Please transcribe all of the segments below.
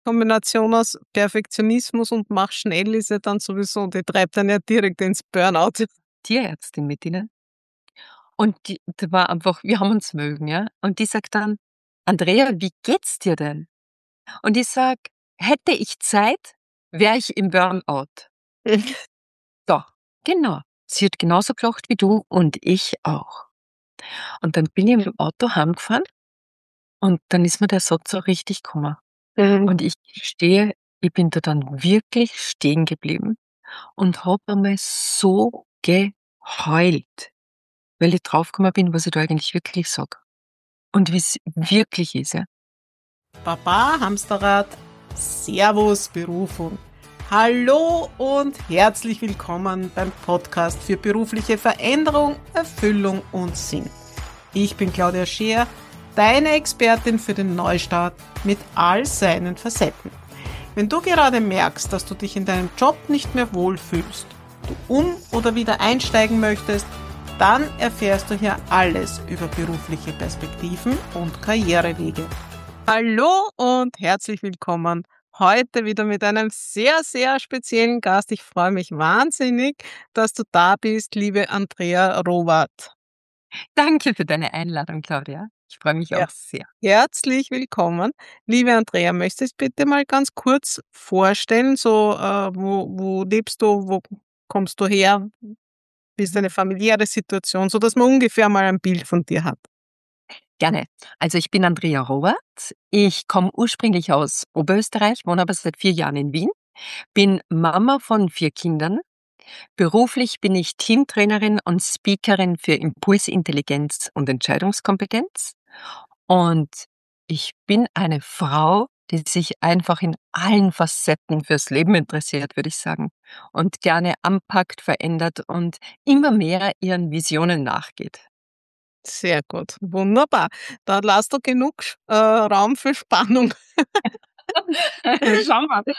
Kombination aus Perfektionismus und mach schnell ist ja dann sowieso, die treibt dann ja direkt ins Burnout. Tierärztin mit ihnen. Und da war einfach, wir haben uns mögen, ja. Und die sagt dann, Andrea, wie geht's dir denn? Und ich sag, hätte ich Zeit, wäre ich im Burnout. So, genau. Sie hat genauso gelacht wie du und ich auch. Und dann bin ich im Auto heimgefahren und dann ist mir der Satz so richtig gekommen. Mhm. Und ich stehe, ich bin da dann wirklich stehen geblieben und habe einmal so geheult, weil ich draufgekommen bin, was ich da eigentlich wirklich sage. Und wie es wirklich ist, ja. Baba Hamsterrad, Servus Berufung. Hallo und herzlich willkommen beim Podcast für berufliche Veränderung, Erfüllung und Sinn. Ich bin Claudia Scheer, deine Expertin für den Neustart mit all seinen Facetten. Wenn du gerade merkst, dass du dich in deinem Job nicht mehr wohlfühlst, du oder wieder einsteigen möchtest, dann erfährst du hier alles über berufliche Perspektiven und Karrierewege. Hallo und herzlich willkommen. Heute wieder mit einem sehr, sehr speziellen Gast. Ich freue mich wahnsinnig, dass du da bist, liebe Andrea Rowath. Danke für deine Einladung, Claudia. Ich freue mich Ja. auch sehr. Herzlich willkommen. Liebe Andrea, möchtest du bitte mal ganz kurz vorstellen, so wo lebst du, wo kommst du her, wie ist deine familiäre Situation, so dass man ungefähr mal ein Bild von dir hat. Gerne. Also ich bin Andrea Rowath. Ich komme ursprünglich aus Oberösterreich, wohne aber seit 4 Jahren in Wien, bin Mama von 4 Kindern. Beruflich bin ich Teamtrainerin und Speakerin für Impulsintelligenz und Entscheidungskompetenz. Und ich bin eine Frau, die sich einfach in allen Facetten fürs Leben interessiert, würde ich sagen. Und gerne anpackt, verändert und immer mehr ihren Visionen nachgeht. Sehr gut, wunderbar. Da lass doch genug Raum für Spannung. Schau mal.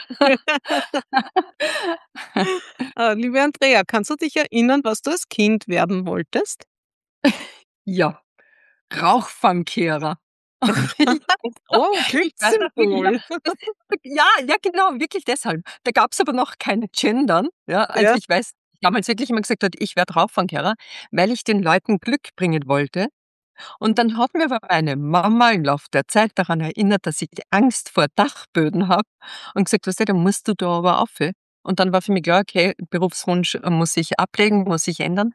Liebe Andrea, kannst du dich erinnern, was du als Kind werden wolltest? Ja, Rauchfangkehrer. Oh, Ich weiß noch wirklich, Glückssymbol. ja, ja, genau, wirklich deshalb. Da gab's aber noch kein Gendern, ja. Also, Ja. ich weiß, damals wirklich immer gesagt hat, ich werde Rauchfangkehrer, weil ich den Leuten Glück bringen wollte. Und dann hat mir aber meine Mama im Laufe der Zeit daran erinnert, dass ich Angst vor Dachböden habe und gesagt: „Weißt du, da musst du da aber rauf.“ Und dann war für mich klar, okay, Berufswunsch muss ich ablegen, muss ich ändern.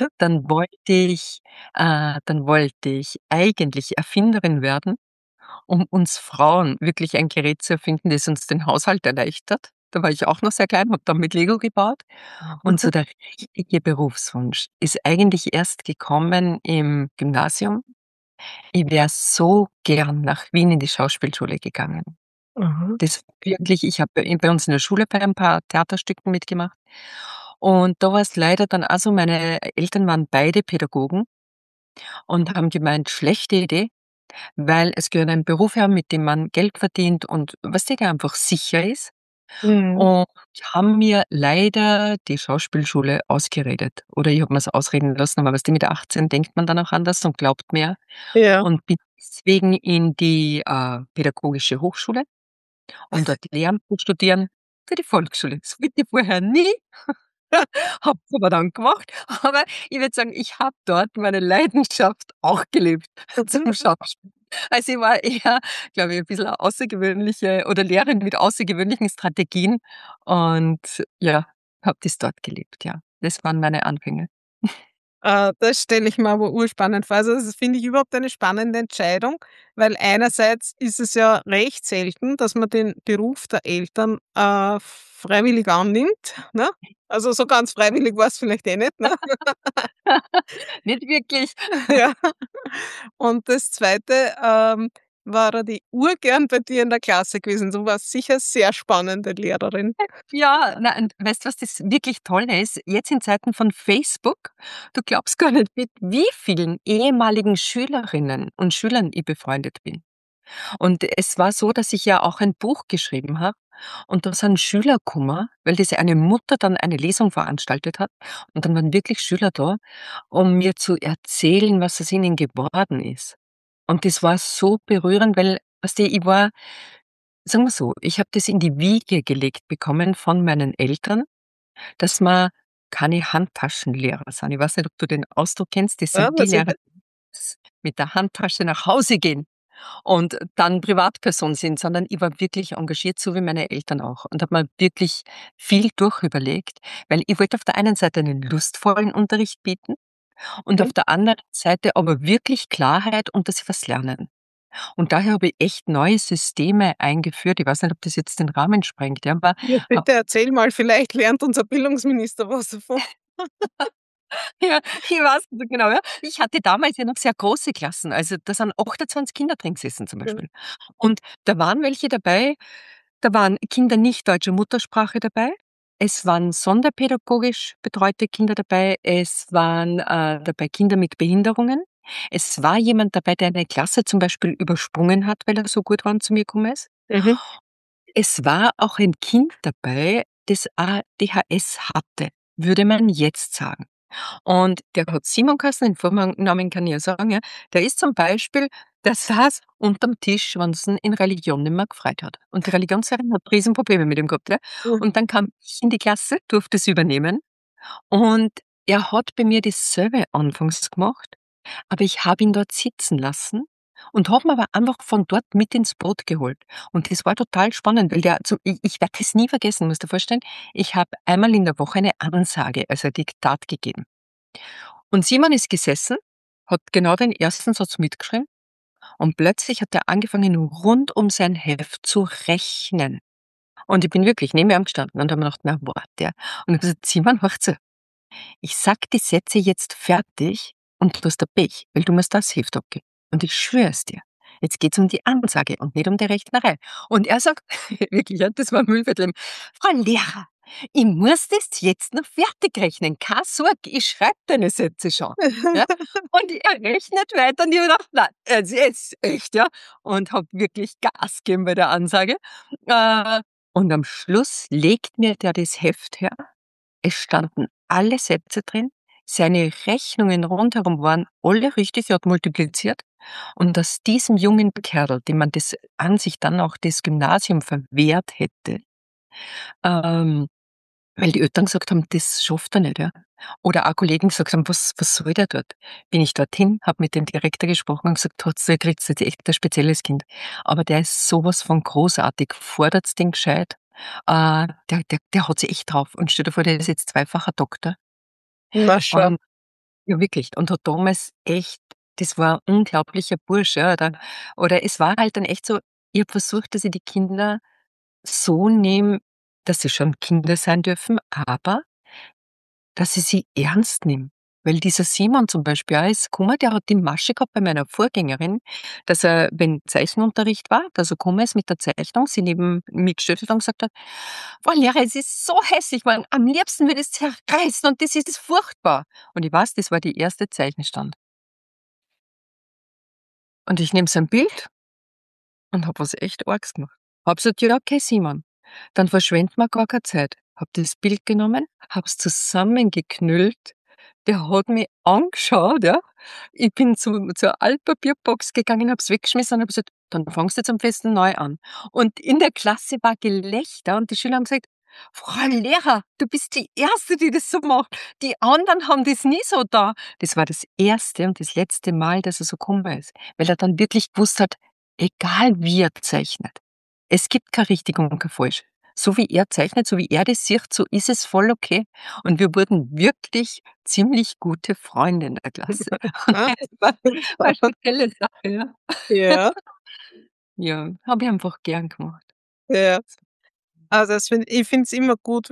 Dann wollte ich eigentlich Erfinderin werden, um uns Frauen wirklich ein Gerät zu erfinden, das uns den Haushalt erleichtert. Da war ich auch noch sehr klein, habe dann mit Lego gebaut. Und so der richtige Berufswunsch ist eigentlich erst gekommen im Gymnasium. Ich wäre so gern nach Wien in die Schauspielschule gegangen. Mhm. Das wirklich, ich habe bei uns in der Schule bei ein paar Theaterstücken mitgemacht. Und da war es leider dann auch so, meine Eltern waren beide Pädagogen und haben gemeint, schlechte Idee, weil es gehört ein Beruf her, mit dem man Geld verdient und was der einfach sicher ist. Mhm. Und haben mir leider die Schauspielschule ausgeredet. Oder ich habe mir's ausreden lassen, aber weißt du, mit 18 denkt man dann auch anders und glaubt mehr. Ja. Und bin deswegen in die, pädagogische Hochschule, um dort Lehramt zu studieren für die Volksschule. Das wollte ich vorher nie, habe es aber dann gemacht. Aber ich würde sagen, ich habe dort meine Leidenschaft auch gelebt zum Schauspiel. Also, ich war eher, glaube ich, 'n bisschen eine außergewöhnliche oder Lehrerin mit außergewöhnlichen Strategien und ja, habe das dort gelebt, ja. Das waren meine Anfänge. Das stelle ich mir aber urspannend vor. Also, das finde ich überhaupt eine spannende Entscheidung, weil einerseits ist es ja recht selten, dass man den Beruf der Eltern, freiwillig annimmt, ne? Also, so ganz freiwillig war's vielleicht eh nicht, ne? Nicht wirklich. Ja. Und das Zweite, war er die urgern bei dir in der Klasse gewesen. Du warst sicher sehr spannende Lehrerin. Ja, na, und weißt du, was das wirklich Tolle ist? Jetzt in Zeiten von Facebook, du glaubst gar nicht, mit wie vielen ehemaligen Schülerinnen und Schülern ich befreundet bin. Und es war so, dass ich ja auch ein Buch geschrieben habe und da sind Schüler gekommen, weil diese eine Mutter dann eine Lesung veranstaltet hat und dann waren wirklich Schüler da, um mir zu erzählen, was aus ihnen geworden ist. Und das war so berührend, weil, weißt du, ich war sagen wir so, ich habe das in die Wiege gelegt bekommen von meinen Eltern, dass wir keine Handtaschenlehrer sind. Ich weiß nicht, ob du den Ausdruck kennst, das Ja, sind die was ist Lehrer, das? die mit der Handtasche nach Hause gehen und dann Privatperson sind, sondern ich war wirklich engagiert, so wie meine Eltern auch, und habe mir wirklich viel durchüberlegt, weil ich wollte auf der einen Seite einen lustvollen Unterricht bieten und Mhm. auf der anderen Seite aber wirklich Klarheit und dass sie was lernen. Und daher habe ich echt neue Systeme eingeführt. Ich weiß nicht, ob das jetzt den Rahmen sprengt, ja, aber Ja, bitte erzähl mal, vielleicht lernt unser Bildungsminister was davon. ja, ich weiß nicht genau, ja. Ich hatte damals ja noch sehr große Klassen, also da sind 28 Kinder drin gesessen zum Ja. Beispiel. Und da waren welche dabei, da waren Kinder nicht deutscher Muttersprache dabei. Es waren sonderpädagogisch betreute Kinder dabei. Es waren dabei Kinder mit Behinderungen. Es war jemand dabei, der eine Klasse zum Beispiel übersprungen hat, weil er so gut war und zu mir gekommen ist. Mhm. Es war auch ein Kind dabei, das ADHS hatte, würde man jetzt sagen. Und der hat Simon geheißen, den Vornamen kann ich ja sagen, ja. Der ist zum Beispiel, der saß unterm Tisch, wenn's ihn in Religion nicht mehr gefreut hat. Und die Religionslehrerin hat Riesenprobleme mit ihm gehabt, ja. Mhm. Und dann kam ich in die Klasse, durfte es übernehmen und er hat bei mir dasselbe anfangs gemacht, aber ich habe ihn dort sitzen lassen und habe ihn aber einfach von dort mit ins Boot geholt. Und das war total spannend, weil ich werde das nie vergessen, musst dir vorstellen, ich habe einmal in der Woche eine Ansage, also ein Diktat gegeben. Und Simon ist gesessen, hat genau den ersten Satz mitgeschrieben und plötzlich hat er angefangen, rund um sein Heft zu rechnen. Und ich bin wirklich neben ihm gestanden und habe mir gedacht, na warte. Und ich habe gesagt, Simon, hör zu, ich sag die Sätze jetzt fertig und du hast ein Pech, weil du musst das Heft abgeben. Und ich schwöre es dir. Jetzt geht's um die Ansage und nicht um die Rechnerei. Und er sagt, wirklich, ja, das war Müllviertel, Frau Lehrer, ich muss das jetzt noch fertig rechnen. Keine Sorge, ich schreibe deine Sätze schon. Ja? Und er rechnet weiter und ich habe gedacht, nein, jetzt echt, ja. Und habe wirklich Gas gegeben bei der Ansage. Und am Schluss legt mir der das Heft her, es standen alle Sätze drin, seine Rechnungen rundherum waren alle richtig, er hat multipliziert. Und aus diesem jungen Kerl, dem man das an sich dann auch das Gymnasium verwehrt hätte, ähm, weil die Eltern gesagt haben, das schafft er nicht, ja. Oder auch Kollegen gesagt haben, was soll der dort? Bin ich dorthin, habe mit dem Direktor gesprochen und gesagt, ihr kriegt jetzt echt ein spezielles Kind. Aber der ist sowas von großartig, fordert's den gescheit. Der hat sich echt drauf. Und stell dir vor, der ist jetzt zweifacher Doktor. Na schau. Und ja, wirklich. Und hat damals echt, das war ein unglaublicher Bursch, ja. Oder es war halt dann echt so, ich habe versucht, dass ich die Kinder so nehme, dass sie schon Kinder sein dürfen, aber dass ich sie ernst nehme. Weil dieser Simon zum Beispiel auch ist gekommen, der hat die Masche gehabt bei meiner Vorgängerin, dass er, wenn Zeichenunterricht war, dass er gekommen ist mit der Zeichnung, sie neben mir gestellt hat und gesagt hat, Frau Lehrer, es ist so hässlich, man, am liebsten würde es zerreißen und das ist furchtbar. Und ich weiß, das war die erste Zeichenstand. Und ich nehme sein Bild und habe was echt Arges gemacht. Hab gesagt, ja, okay, Simon, dann verschwenden wir gar keine Zeit. Hab das Bild genommen, hab's zusammengeknüllt. Der hat mich angeschaut, ja. Ich bin zur Altpapierbox gegangen, hab's weggeschmissen und hab gesagt, dann fangst du jetzt am besten neu an. Und in der Klasse war Gelächter und die Schüler haben gesagt, Frau Lehrer, du bist die Erste, die das so macht. Die anderen haben das nie so da. Das war das erste und das letzte Mal, dass er so gekommen ist. Weil er dann wirklich gewusst hat, egal wie er zeichnet, es gibt kein richtig und kein falsch. So wie er zeichnet, so wie er das sieht, so ist es voll okay. Und wir wurden wirklich ziemlich gute Freunde in der Klasse. Und Ah, das war eine spezielle Sache, ja. ja, Ja, habe ich einfach gern gemacht. ja. Also ich finde es immer gut,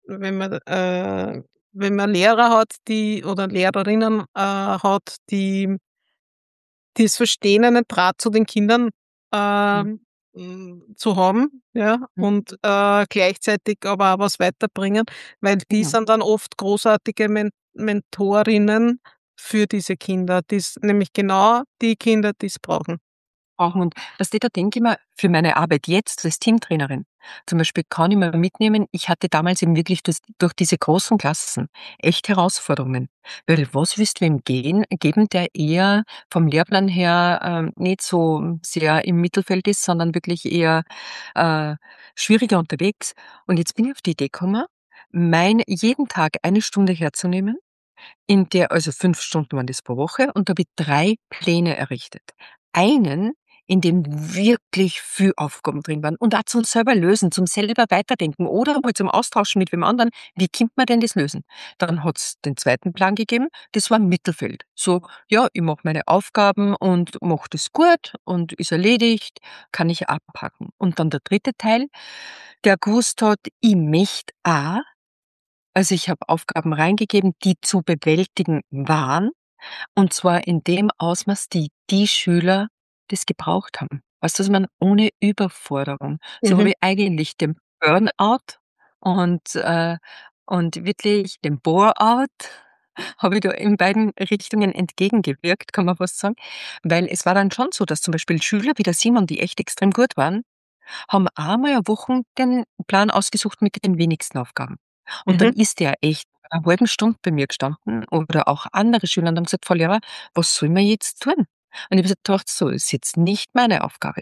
wenn man Lehrer hat, die oder Lehrerinnen hat, die das Verstehen, einen Draht zu den Kindern Mhm. zu haben, ja, Mhm. und gleichzeitig aber auch was weiterbringen, weil die Genau. sind dann oft großartige Mentorinnen für diese Kinder, nämlich genau die Kinder, die es brauchen. brauchen. Und da denke ich mir, für meine Arbeit jetzt als Teamtrainerin zum Beispiel kann ich mir mitnehmen, ich hatte damals eben wirklich durch diese großen Klassen echt Herausforderungen. Weil was willst du ihm geben, der eher vom Lehrplan her nicht so sehr im Mittelfeld ist, sondern wirklich eher äh, schwieriger unterwegs. Und jetzt bin ich auf die Idee gekommen, jeden Tag eine Stunde herzunehmen, in der also 5 Stunden waren das pro Woche und da habe ich 3 Pläne errichtet. Einen, in dem wirklich viel Aufgaben drin waren und auch zum selber lösen, zum selber weiterdenken oder mal zum Austauschen mit wem anderen. Wie kommt man denn das lösen? Dann hat's den zweiten Plan gegeben, das war Mittelfeld. So, ja, ich mache meine Aufgaben und mache das gut und ist erledigt, kann ich abhaken. Und dann der dritte Teil, der gewusst hat, ich möchte auch, also ich habe Aufgaben reingegeben, die zu bewältigen waren, und zwar in dem Ausmaß, die Schüler das gebraucht haben. Weißt du, was ich meine? Ohne Überforderung. So habe Mhm. ich eigentlich dem Burnout und, äh und wirklich dem Bore-out habe ich da in beiden Richtungen entgegengewirkt, kann man fast sagen. Weil es war dann schon so, dass zum Beispiel Schüler wie der Simon, die echt extrem gut waren, haben einmal eine Woche den Plan ausgesucht mit den wenigsten Aufgaben. Und dann Mhm. ist der echt eine halbe Stunde bei mir gestanden oder auch andere Schüler und haben gesagt: „Frau Lehrer, was soll man jetzt tun?“ Und ich habe gedacht: „So, ist jetzt nicht meine Aufgabe.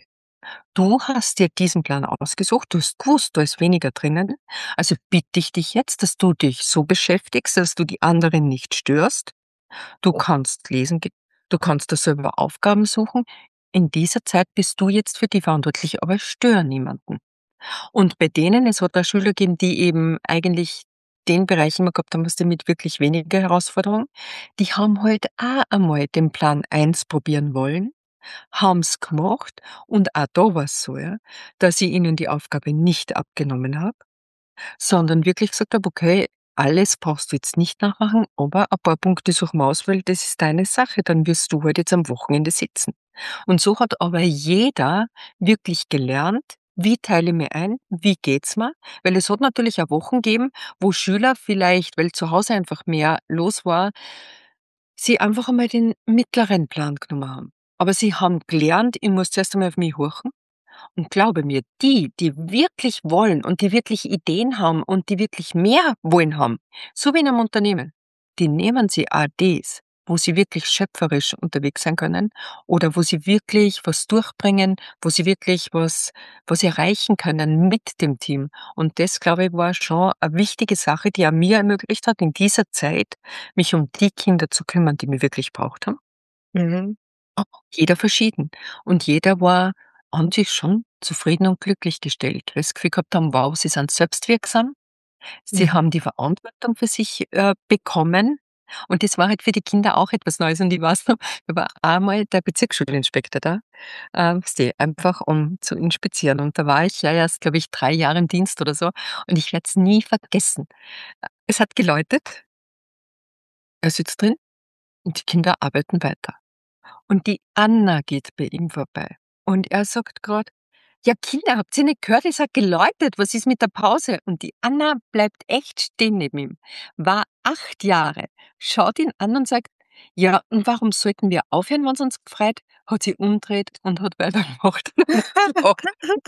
Du hast dir diesen Plan ausgesucht, du hast gewusst, da ist weniger drinnen. Also bitte ich dich jetzt, dass du dich so beschäftigst, dass du die anderen nicht störst. Du kannst lesen, du kannst dir selber Aufgaben suchen. In dieser Zeit bist du jetzt für die verantwortlich, aber stör niemanden.“ Und bei denen, es hat auch Schüler gegeben, die eben eigentlich den Bereich immer gehabt haben, was die mit wirklich weniger Herausforderung, die haben halt auch einmal den Plan eins probieren wollen, haben's gemacht und auch da war's so, ja, dass ich ihnen die Aufgabe nicht abgenommen habe, sondern wirklich gesagt habe: „Okay, alles brauchst du jetzt nicht nachmachen, aber ein paar Punkte suchen wir aus, weil das ist deine Sache, dann wirst du halt jetzt am Wochenende sitzen.“ Und so hat aber jeder wirklich gelernt, wie teile ich mir ein, wie geht's mir? Weil es hat natürlich auch Wochen gegeben, wo Schüler vielleicht, weil zu Hause einfach mehr los war, sie einfach einmal den mittleren Plan genommen haben. Aber sie haben gelernt, ich muss zuerst einmal auf mich horchen und glaube mir, die wirklich wollen und die wirklich Ideen haben und die wirklich mehr wollen haben, so wie in einem Unternehmen, die nehmen sie auch das, wo sie wirklich schöpferisch unterwegs sein können oder wo sie wirklich was durchbringen, wo sie wirklich was erreichen können mit dem Team. Und das, glaube ich, war schon eine wichtige Sache, die auch mir ermöglicht hat, in dieser Zeit mich um die Kinder zu kümmern, die mich wirklich braucht haben. Mhm. Jeder verschieden. Und jeder war an sich schon zufrieden und glücklich gestellt, weil sie das Gefühl gehabt haben: „Wow, sie sind selbstwirksam, sie Mhm. haben die Verantwortung für sich, bekommen.“ Und das war halt für die Kinder auch etwas Neues. Und ich weiß noch, da war einmal der Bezirksschulinspektor da, weißt du, einfach um zu inspizieren. Und da war ich ja erst, glaube ich, 3 Jahre im Dienst oder so. Und ich werde es nie vergessen. Es hat geläutet, er sitzt drin und die Kinder arbeiten weiter. Und die Anna geht bei ihm vorbei. Und er sagt grad: „Ja, Kinder, habt ihr nicht gehört? Es hat geläutet. Was ist mit der Pause?“ Und die Anna bleibt echt stehen neben ihm, war 8 Jahre, schaut ihn an und sagt: „Ja, und warum sollten wir aufhören, wenn's uns gefreut?“ Hat sie umdreht und hat weitergemacht und hat gelacht.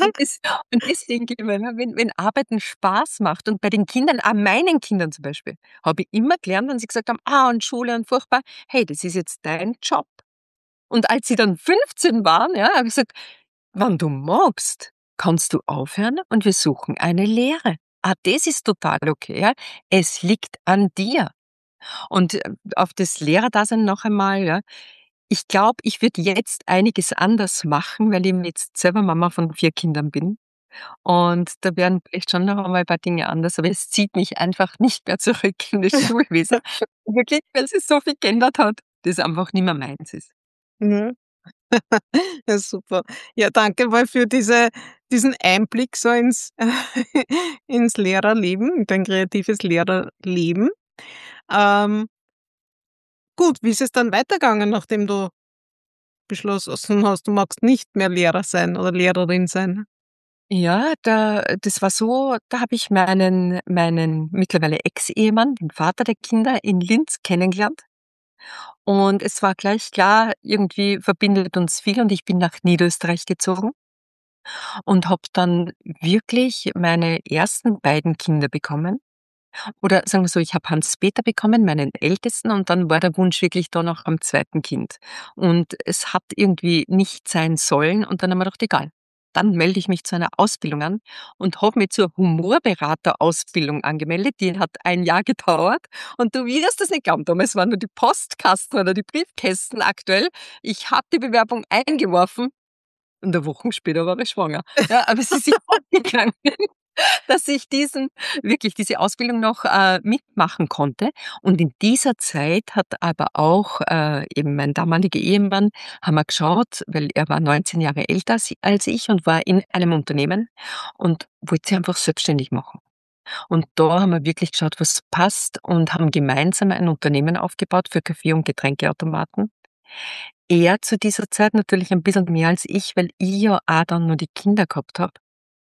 Und das denke ich mir immer, wenn Arbeiten Spaß macht und bei den Kindern, auch meinen Kindern zum Beispiel, habe ich immer gelernt, wenn sie gesagt haben: „Ah, und Schule und furchtbar“: „Hey, das ist jetzt dein Job.“ Und als sie dann 15 waren, ja, habe ich gesagt: „Wenn du magst, kannst du aufhören und wir suchen eine Lehre. Ah, das ist total okay, ja. Es liegt an dir.“ Und, auf das Lehrerdasein noch einmal, ja. Ich glaube, ich würde jetzt einiges anders machen, weil ich eben jetzt selber Mama von 4 Kindern bin. Und da wären vielleicht schon noch einmal ein paar Dinge anders, aber es zieht mich einfach nicht mehr zurück in das Schulwesen. Wirklich, weil sich so viel geändert hat, das einfach nicht mehr meins ist. Ja. Ja, super. Ja, danke mal für diesen Einblick so ins Lehrerleben, in dein kreatives Lehrerleben. Ähm, gut, wie ist es dann weitergegangen, nachdem du beschlossen hast, du magst nicht mehr Lehrer sein oder Lehrerin sein? Ja, das war so, da habe ich meinen mittlerweile Ex-Ehemann, den Vater der Kinder, in Linz kennengelernt. Und es war gleich klar, irgendwie verbindet uns viel und ich bin nach Niederösterreich gezogen und habe dann wirklich meine ersten beiden Kinder bekommen. Oder sagen wir so, ich habe Hans-Peter bekommen, meinen Ältesten, und dann war der Wunsch wirklich da noch am zweiten Kind. Und es hat irgendwie nicht sein sollen und dann haben wir gedacht, egal. Dann melde ich mich zu einer Ausbildung an und habe mich zur Humorberaterausbildung angemeldet. Die hat ein Jahr gedauert und du wirst das nicht glauben, damals waren nur die Postkasten oder die Briefkästen aktuell. Ich habe die Bewerbung eingeworfen und 'ne Woche später war ich schwanger. Ja, aber es ist sich aufgegangen, dass ich diese Ausbildung noch, mitmachen konnte. Und in dieser Zeit hat aber auch, eben mein damaliger Ehemann haben wir geschaut, weil er war 19 Jahre älter als ich und war in einem Unternehmen und wollte sich einfach selbstständig machen. Und da haben wir wirklich geschaut, was passt, und haben gemeinsam ein Unternehmen aufgebaut für Kaffee und Getränkeautomaten. Er zu dieser Zeit natürlich ein bisschen mehr als ich, weil ich ja auch dann nur die Kinder gehabt habe.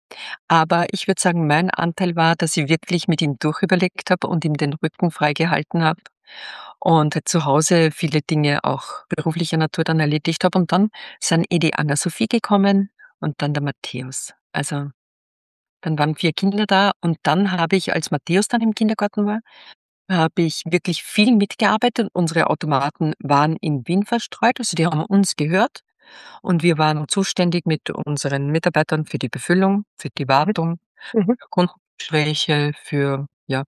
Aber ich würde sagen, mein Anteil war, dass ich wirklich mit ihm durchüberlegt habe und ihm den Rücken freigehalten habe und zu Hause viele Dinge auch beruflicher Natur dann erledigt habe. Und dann sind die Anna-Sophie gekommen und dann der Matthäus. Also, dann waren 4 Kinder da und dann habe ich, als Matthäus dann im Kindergarten war, habe ich wirklich viel mitgearbeitet. Unsere Automaten waren in Wien verstreut, also die haben uns gehört. Und wir waren zuständig mit unseren Mitarbeitern für die Befüllung, für die Wartung, Mhm. für Kundengespräche, für, ja,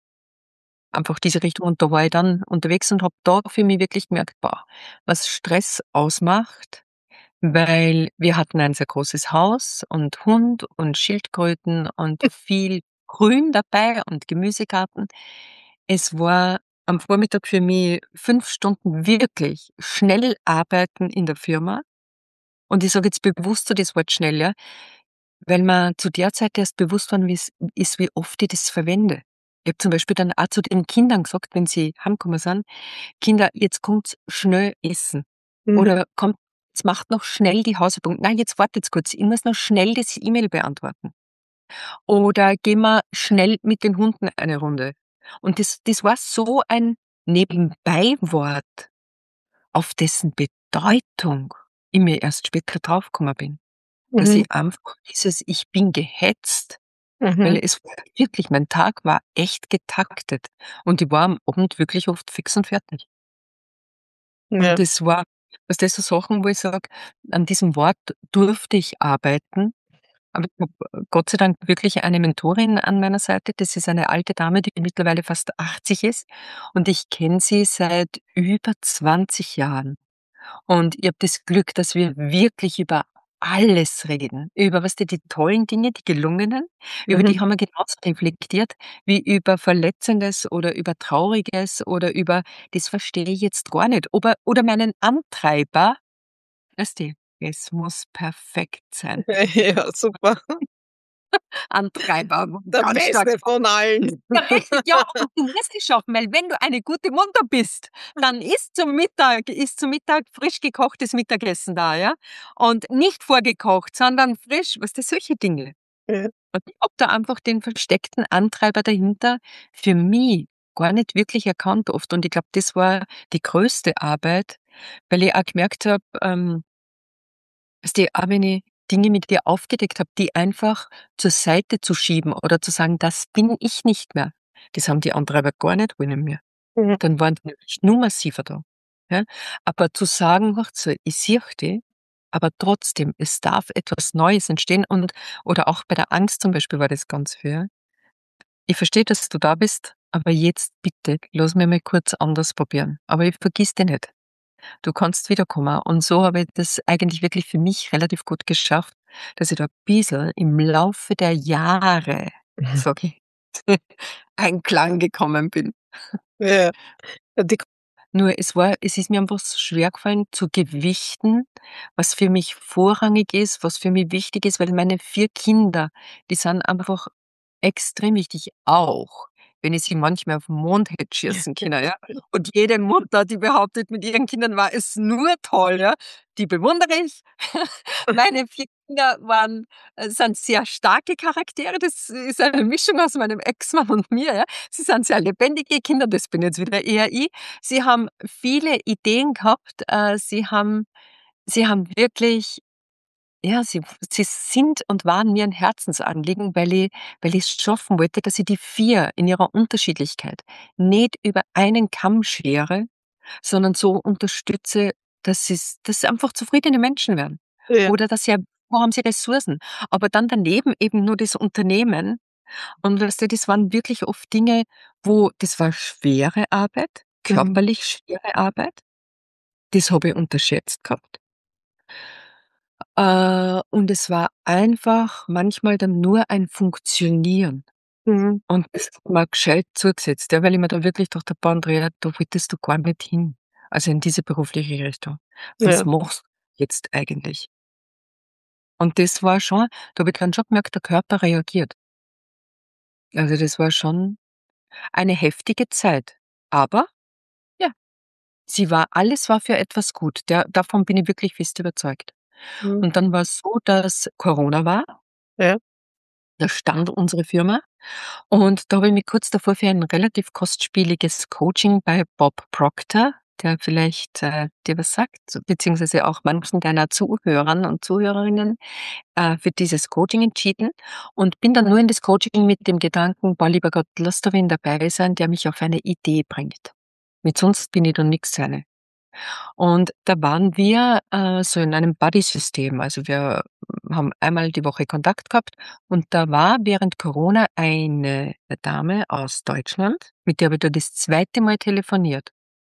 einfach diese Richtung. Und da war ich dann unterwegs und habe da für mich wirklich gemerkt, boah, was Stress ausmacht, weil wir hatten ein sehr großes Haus und Hund und Schildkröten und viel Grün dabei und Gemüsegarten. Es war am Vormittag für mich 5 Stunden wirklich schnell arbeiten in der Firma. Und ich sage jetzt bewusst so das Wort schnell, ja, weil mir zu der Zeit erst bewusst worden ist, wie oft ich das verwende. Ich habe zum Beispiel dann auch zu den Kindern gesagt, wenn sie heimgekommen sind: „Kinder, jetzt kommt's schnell essen." Mhm. Oder: „Kommt, jetzt macht noch schnell die Hausübung. Nein, jetzt wartet's kurz, ich muss noch schnell das E-Mail beantworten." Oder: „Gehen wir schnell mit den Hunden eine Runde." Und das war so ein Nebenbeiwort, auf dessen Bedeutung ich mir erst später draufgekommen bin. Dass Mhm. ich einfach ich bin gehetzt, weil Mhm. es war wirklich, mein Tag war echt getaktet und ich war am Abend wirklich oft fix und fertig. Und Ja. das war, so Sachen, wo ich sage, an diesem Wort durfte ich arbeiten, aber ich habe Gott sei Dank wirklich eine Mentorin an meiner Seite. Das ist eine alte Dame, die mittlerweile fast 80 ist und ich kenne sie seit über 20 Jahren. Und ich habe das Glück, dass wir wirklich über alles reden. Über, weißt du, die tollen Dinge, die gelungenen, über Mhm. die haben wir genauso reflektiert wie über Verletzendes oder über Trauriges oder über: „Das verstehe ich jetzt gar nicht." Oder meinen Antreiber, weißt du, es muss perfekt sein. Ja, super. Antreiber, Der ganz stark. Beste von allen. Ja, richtig, ja, und du musst es schaffen, weil wenn du eine gute Mutter bist, dann ist zum Mittag frisch gekochtes Mittagessen da, ja? Und nicht vorgekocht, sondern frisch, weißt du, solche Dinge. Ja. Und ich habe da einfach den versteckten Antreiber dahinter für mich gar nicht wirklich erkannt oft. Und ich glaube, das war die größte Arbeit, weil ich auch gemerkt habe, weißt du, auch wenn ich Dinge mit dir aufgedeckt habe, die einfach zur Seite zu schieben oder zu sagen: „Das bin ich nicht mehr." Das haben die anderen aber gar nicht wollen in mir. Mhm. Dann waren die nämlich nur massiver da, ja? Aber zu sagen: „Hört zu, ich sehe dich, aber trotzdem, es darf etwas Neues entstehen." Oder auch bei der Angst zum Beispiel war das ganz viel, ja. „Ich verstehe, dass du da bist, aber jetzt bitte lass mich mal kurz anders probieren. Aber ich vergiss dich nicht. Du kannst wiederkommen." Und so habe ich das eigentlich wirklich für mich relativ gut geschafft, dass ich da bissel im Laufe der Jahre, sage ich, Einklang gekommen bin. Ja. Die Nur es ist mir einfach so schwer gefallen zu gewichten, was für mich vorrangig ist, was für mich wichtig ist, weil meine 4 Kinder, die sind einfach extrem wichtig. Auch wenn ich sie manchmal auf den Mond hätte schießen können, ja. Und jede Mutter, die behauptet, mit ihren Kindern war es nur toll, ja, die bewundere ich. Meine 4 Kinder sind sehr starke Charaktere. Das ist eine Mischung aus meinem Ex-Mann und mir, ja. Sie sind sehr lebendige Kinder, das bin jetzt wieder eher ich. Sie haben viele Ideen gehabt. Sie haben wirklich, ja, sie sind und waren mir ein Herzensanliegen, weil ich es schaffen wollte, dass ich die 4 in ihrer Unterschiedlichkeit nicht über einen Kamm schere, sondern so unterstütze, dass sie einfach zufriedene Menschen werden. Ja. Oder dass sie, wo haben sie Ressourcen? Aber dann daneben eben nur das Unternehmen. Und weißt du, das waren wirklich oft Dinge, wo das war schwere Arbeit, Mhm. körperlich schwere Arbeit. Das habe ich unterschätzt gehabt. Und es war einfach manchmal dann nur ein Funktionieren. Mhm. Und das hat mir gescheit zugesetzt, ja, weil ich mir da wirklich dachte: „Boah, Andrea, da wolltest du gar nicht hin. Also, in diese berufliche Richtung. Was Ja. machst du jetzt eigentlich?“ Und das war schon, da habe ich dann schon gemerkt, der Körper reagiert. Also, das war schon eine heftige Zeit. Aber ja, alles war für etwas gut. Davon bin ich wirklich fest überzeugt. Mhm. Und dann war es so, dass Corona war, Ja. da stand unsere Firma. Und da habe ich mich kurz davor für ein relativ kostspieliges Coaching bei Bob Proctor, der vielleicht, dir was sagt, so beziehungsweise auch manchen deiner Zuhörern und Zuhörerinnen, für dieses Coaching entschieden und bin dann nur in das Coaching mit dem Gedanken: „Boah, lieber Gott, lass da wen dabei sein, der mich auf eine Idee bringt. Mit sonst bin ich da nix seine.“ Und da waren wir, so in einem Buddy-System. Also, wir haben einmal die Woche Kontakt gehabt und da war während Corona eine Dame aus Deutschland, mit der habe ich da das 2. Mal telefoniert.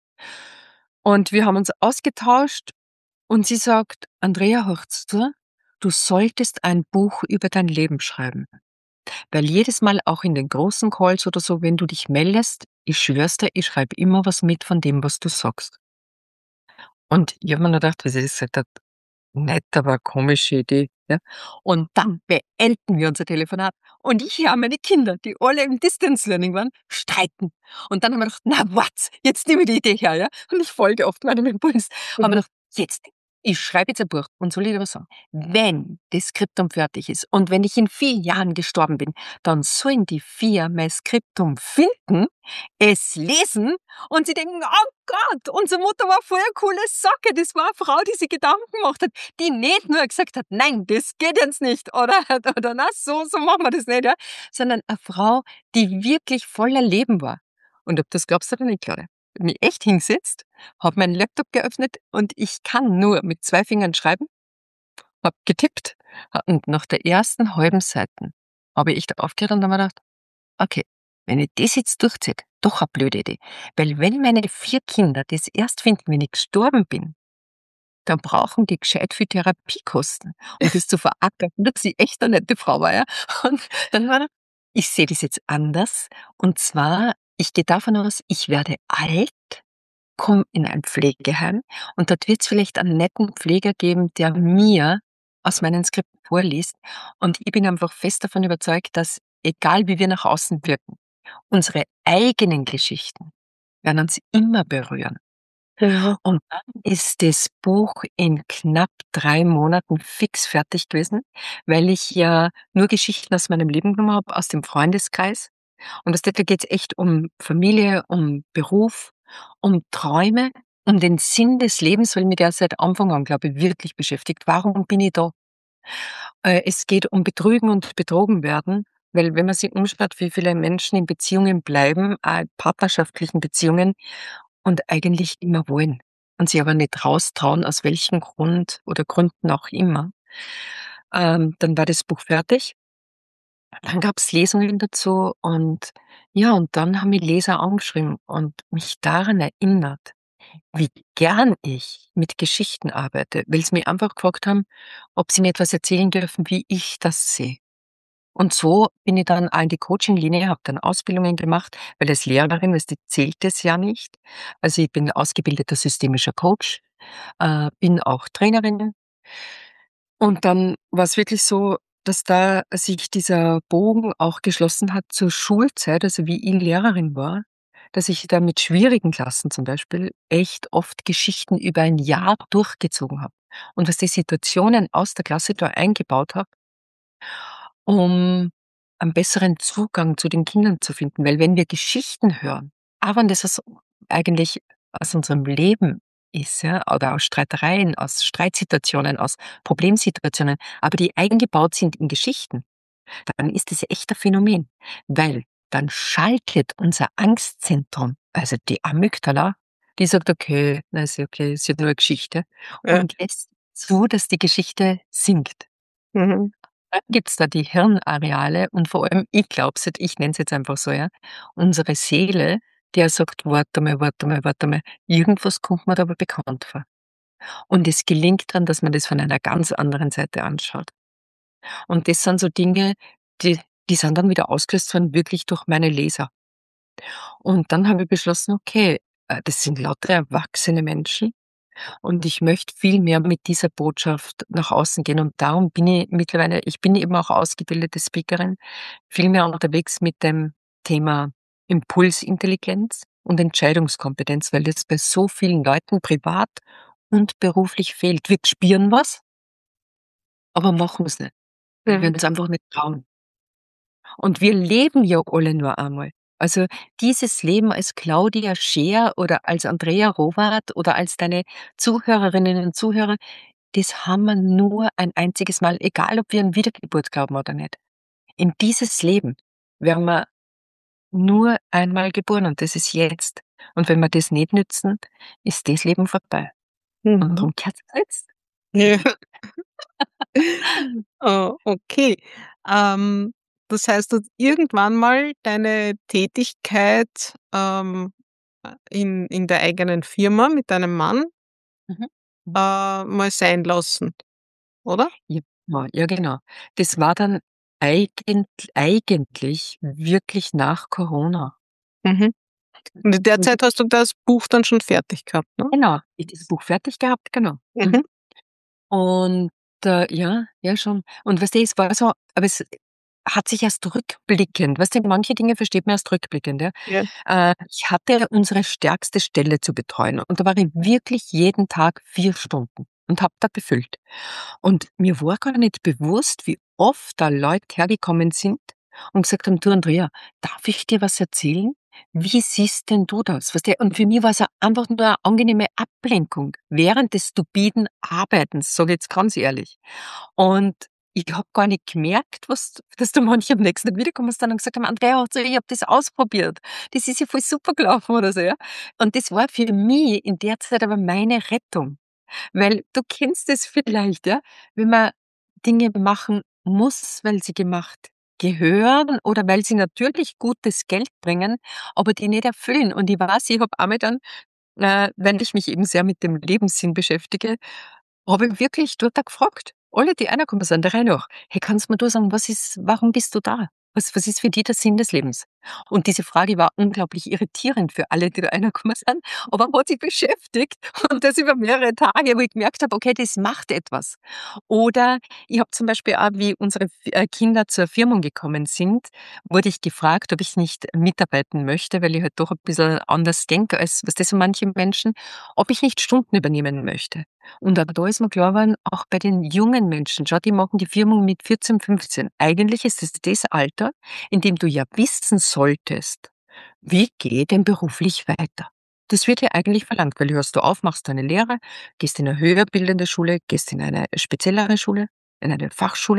Und wir haben uns ausgetauscht und sie sagt: „Andrea, hörst du? Du solltest ein Buch über dein Leben schreiben. Weil jedes Mal auch in den großen Calls oder so, wenn du dich meldest, ich schwör's dir, ich schreibe immer was mit von dem, was du sagst.“ Und ich habe mir nur gedacht, wie sie das gesagt hat: „Nett, aber komische Idee“, ja? Und dann beenden wir unser Telefonat und ich höre meine Kinder, die alle im Distance Learning waren, streiten. Und dann haben wir gedacht: „Na was, jetzt nehme ich die Idee her“, ja? Und ich folge oft meinem Impuls. Haben wir Mhm. gedacht: „Jetzt, ich schreibe jetzt ein Buch.“ Und soll ich dir was sagen? Wenn das Skriptum fertig ist und wenn ich in 4 Jahren gestorben bin, dann sollen die 4 mein Skriptum finden, es lesen und sie denken: „Oh Gott, unsere Mutter war voll eine coole Socke. Das war eine Frau, die sich Gedanken gemacht hat, die nicht nur gesagt hat: ‚Nein, das geht jetzt nicht,' oder oder „Na, so machen wir das nicht“, ja, sondern eine Frau, die wirklich voller Leben war. Und ob das glaubst oder nicht, Claudia, ich habe mich echt hingesetzt, habe meinen Laptop geöffnet und ich kann nur mit 2 Fingern schreiben, habe getippt, und nach der ersten halben Seiten habe ich echt aufgehört und habe mir gedacht: „Okay, wenn ich das jetzt durchziehe, doch eine blöde Idee. Weil wenn meine 4 Kinder das erst finden, wenn ich gestorben bin, dann brauchen die gescheit viel Therapiekosten, um das zu verackern, dass ich echt eine nette Frau war, ja. Und dann war da ich sehe das jetzt anders. Und zwar, ich gehe davon aus, ich werde alt, komme in ein Pflegeheim und dort wird es vielleicht einen netten Pfleger geben, der mir aus meinen Skripten vorliest. Und ich bin einfach fest davon überzeugt, dass egal wie wir nach außen wirken, unsere eigenen Geschichten werden uns immer berühren. Mhm. Und dann ist das Buch in knapp 3 Monaten fix fertig gewesen, weil ich ja nur Geschichten aus meinem Leben genommen habe, aus dem Freundeskreis. Und da geht's echt um Familie, um Beruf, um Träume, um den Sinn des Lebens, weil mich der seit Anfang an, glaube ich, wirklich beschäftigt. Warum bin ich da? Es geht um Betrügen und Betrogen werden, weil wenn man sich umschaut, wie viele Menschen in Beziehungen bleiben, auch in partnerschaftlichen Beziehungen und eigentlich immer wollen und sich aber nicht raustrauen, aus welchem Grund oder Gründen auch immer. Dann war das Buch fertig. Dann gab's Lesungen dazu und ja, und dann haben mich Leser angeschrieben und mich daran erinnert, wie gern ich mit Geschichten arbeite, weil sie mich einfach gefragt haben, ob sie mir etwas erzählen dürfen, wie ich das sehe. Und so bin ich dann auch in die Coaching-Linie, habe dann Ausbildungen gemacht, weil als Lehrerin, weißt du, zählt das ja nicht. Also ich bin ausgebildeter systemischer Coach, bin auch Trainerin. Und dann war es wirklich so, dass da sich dieser Bogen auch geschlossen hat zur Schulzeit, also wie ich Lehrerin war, dass ich da mit schwierigen Klassen zum Beispiel echt oft Geschichten über ein Jahr durchgezogen habe und was die Situationen aus der Klasse da eingebaut habe, um einen besseren Zugang zu den Kindern zu finden. Weil wenn wir Geschichten hören, auch wenn das eigentlich aus unserem Leben ist, ja, oder aus Streitereien, aus Streitsituationen, aus Problemsituationen, aber die eingebaut sind in Geschichten, dann ist das echt ein Phänomen, weil dann schaltet unser Angstzentrum, also die Amygdala, die sagt: „Okay, na ist ja okay, ist ja nur 'ne Geschichte", Ja. und lässt zu, dass die Geschichte sinkt. Mhm. Dann gibt's da die Hirnareale und vor allem, ich glaube es jetzt, ich nenne es jetzt einfach so, ja, unsere Seele, die ja sagt: „Warte mal, warte mal, warte mal, irgendwas kommt mir da aber bekannt vor." Und es gelingt dann, dass man das von einer ganz anderen Seite anschaut. Und das sind so Dinge, die sind dann wieder ausgelöst worden, wirklich durch meine Leser. Und dann habe ich beschlossen, okay, das sind lauter erwachsene Menschen und ich möchte viel mehr mit dieser Botschaft nach außen gehen. Und darum bin ich mittlerweile, ich bin eben auch ausgebildete Speakerin, viel mehr unterwegs mit dem Thema Impulsintelligenz und Entscheidungskompetenz, weil das bei so vielen Leuten privat und beruflich fehlt. Wir spüren was, aber machen es nicht, weil wir Mhm. uns einfach nicht trauen. Und wir leben ja alle nur einmal. Also dieses Leben als Claudia Scheer oder als Andrea Rowath oder als deine Zuhörerinnen und Zuhörer, das haben wir nur ein einziges Mal, egal ob wir an Wiedergeburt glauben oder nicht. In dieses Leben werden wir nur einmal geboren und das ist jetzt. Und wenn wir das nicht nützen, ist das Leben vorbei. Und Mhm. darum geht's jetzt. Ja. Oh, okay. Ähm, Das heißt, du hast irgendwann mal deine Tätigkeit, in der eigenen Firma mit deinem Mann, Mhm. Mhm. mal sein lassen, oder? Ja, genau. Das war dann eigentlich wirklich nach Corona. Mhm. Und in der Und Zeit hast du das Buch dann schon fertig gehabt, ne? genau, ich das Buch fertig gehabt, genau. Mhm. Mhm. Und, ja, ja schon. Und weißt du, es war so, aber es hat sich erst rückblickend, weißt du, manche Dinge versteht man erst rückblickend, ja. Ja. Ich hatte unsere stärkste Stelle zu betreuen und da war ich wirklich jeden Tag 4 Stunden und habe da befüllt. Und mir war gar nicht bewusst, wie oft da Leute hergekommen sind und gesagt haben: „Du Andrea, darf ich dir was erzählen? Wie siehst denn du das?" Weißt du? Und für mich war's einfach nur 'ne angenehme Ablenkung während des stupiden Arbeitens, sage ich jetzt ganz ehrlich. Und ich habe gar nicht gemerkt, dass da manche am nächsten Tag wiedergekommen sind und gesagt haben: „Andrea, also ich habe das ausprobiert. Das ist ja voll super gelaufen", oder so, ja. Und das war für mich in der Zeit aber meine Rettung. Weil du kennst es vielleicht, ja, wenn man Dinge machen muss, weil sie gemacht gehören oder weil sie natürlich gutes Geld bringen, aber die nicht erfüllen. Und ich weiß, ich habe einmal dann, wenn ich mich eben sehr mit dem Lebenssinn beschäftige, habe ich wirklich dort auch gefragt. Alle, die reingekommen sind, der Reihe nach: „Hey, kannst mir du sagen, warum bist du da? Was ist für dich der Sinn des Lebens?" Und diese Frage war unglaublich irritierend für alle, die da reingekommen sind, aber hat sie beschäftigt und das über mehrere Tage, wo ich gemerkt habe, okay, das macht etwas. Oder ich habe zum Beispiel auch, wie unsere Kinder zur Firmung gekommen sind, wurde ich gefragt, ob ich nicht mitarbeiten möchte, weil ich halt doch ein bisschen anders denke als was das so manche Menschen, ob ich nicht Stunden übernehmen möchte. Und aber da ist mir klar geworden, auch bei den jungen Menschen, schau, die machen die Firmung mit 14, 15. Eigentlich ist es das Alter, in dem du ja wissen solltest, wie gehe ich denn beruflich weiter? Das wird ja eigentlich verlangt, weil du hörst du auf, machst deine Lehre, gehst in eine höher bildende Schule, gehst in eine speziellere Schule, in eine Fachschule.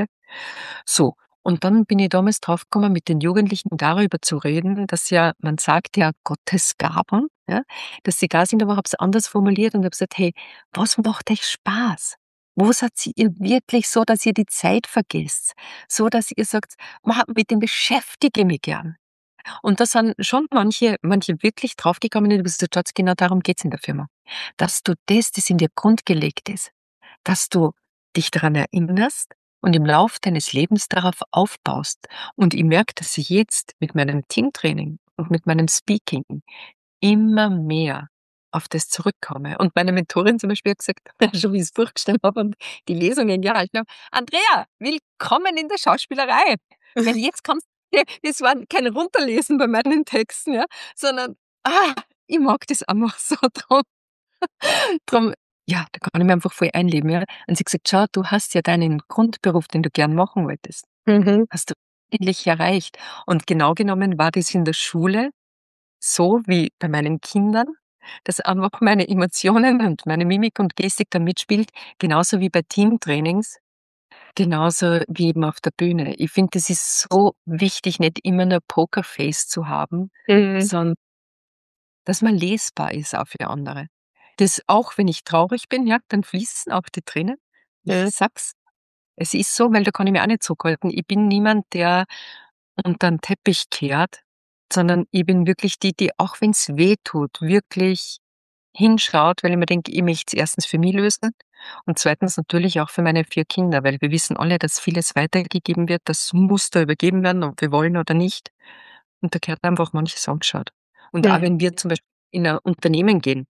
So, und dann bin ich damals draufgekommen, mit den Jugendlichen darüber zu reden, dass ja, man sagt ja Gottes Gaben, ja, dass sie da sind, aber habe es anders formuliert und habe gesagt: „Hey, was macht euch Spaß? Wo seid ihr wirklich so, dass ihr die Zeit vergesst? So, dass ihr sagt: „Ma, mit dem beschäftige ich mich gern." Und da sind schon manche wirklich draufgekommen und haben gesagt: „Schatz, genau darum geht's in der Firma. Dass du das in dir grundgelegt ist, dass du dich daran erinnerst und im Lauf deines Lebens darauf aufbaust." Und ich merke, dass ich jetzt mit meinem Teamtraining und mit meinem Speaking immer mehr auf das zurückkomme. Und meine Mentorin zum Beispiel hat gesagt, schon wie ich es vorgestellt habe und die Lesungen, ja, ich glaube, Andrea, willkommen in der Schauspielerei. Weil jetzt kannst du, das war kein Runterlesen bei meinen Texten, ja, sondern, ich mag das einfach so drum, ja, da kann ich mich einfach voll einleben, ja. Und sie hat gesagt, schau, du hast ja deinen Grundberuf, den du gern machen wolltest, Mhm. hast du endlich erreicht. Und genau genommen war das in der Schule so wie bei meinen Kindern, dass einfach meine Emotionen und meine Mimik und Gestik da mitspielt, genauso wie bei Teamtrainings, genauso wie eben auf der Bühne. Ich finde, das ist so wichtig, nicht immer nur Pokerface zu haben, Mhm. sondern dass man lesbar ist auch für andere. Das auch wenn ich traurig bin, ja, dann fließen auch die Tränen. Ich Ja. sag's, es ist so, weil da kann ich mich auch nicht zurückhalten. Ich bin niemand, der unter 'n Teppich kehrt, sondern ich bin wirklich die, die, auch wenn's weh tut, wirklich hinschaut, weil ich mir denke, ich möchte es erstens für mich lösen und zweitens natürlich auch für meine 4 Kinder, weil wir wissen alle, dass vieles weitergegeben wird, dass Muster übergeben werden, ob wir wollen oder nicht. Und da gehört einfach manches angeschaut. Und auch Mhm. wenn wir zum Beispiel in ein Unternehmen gehen,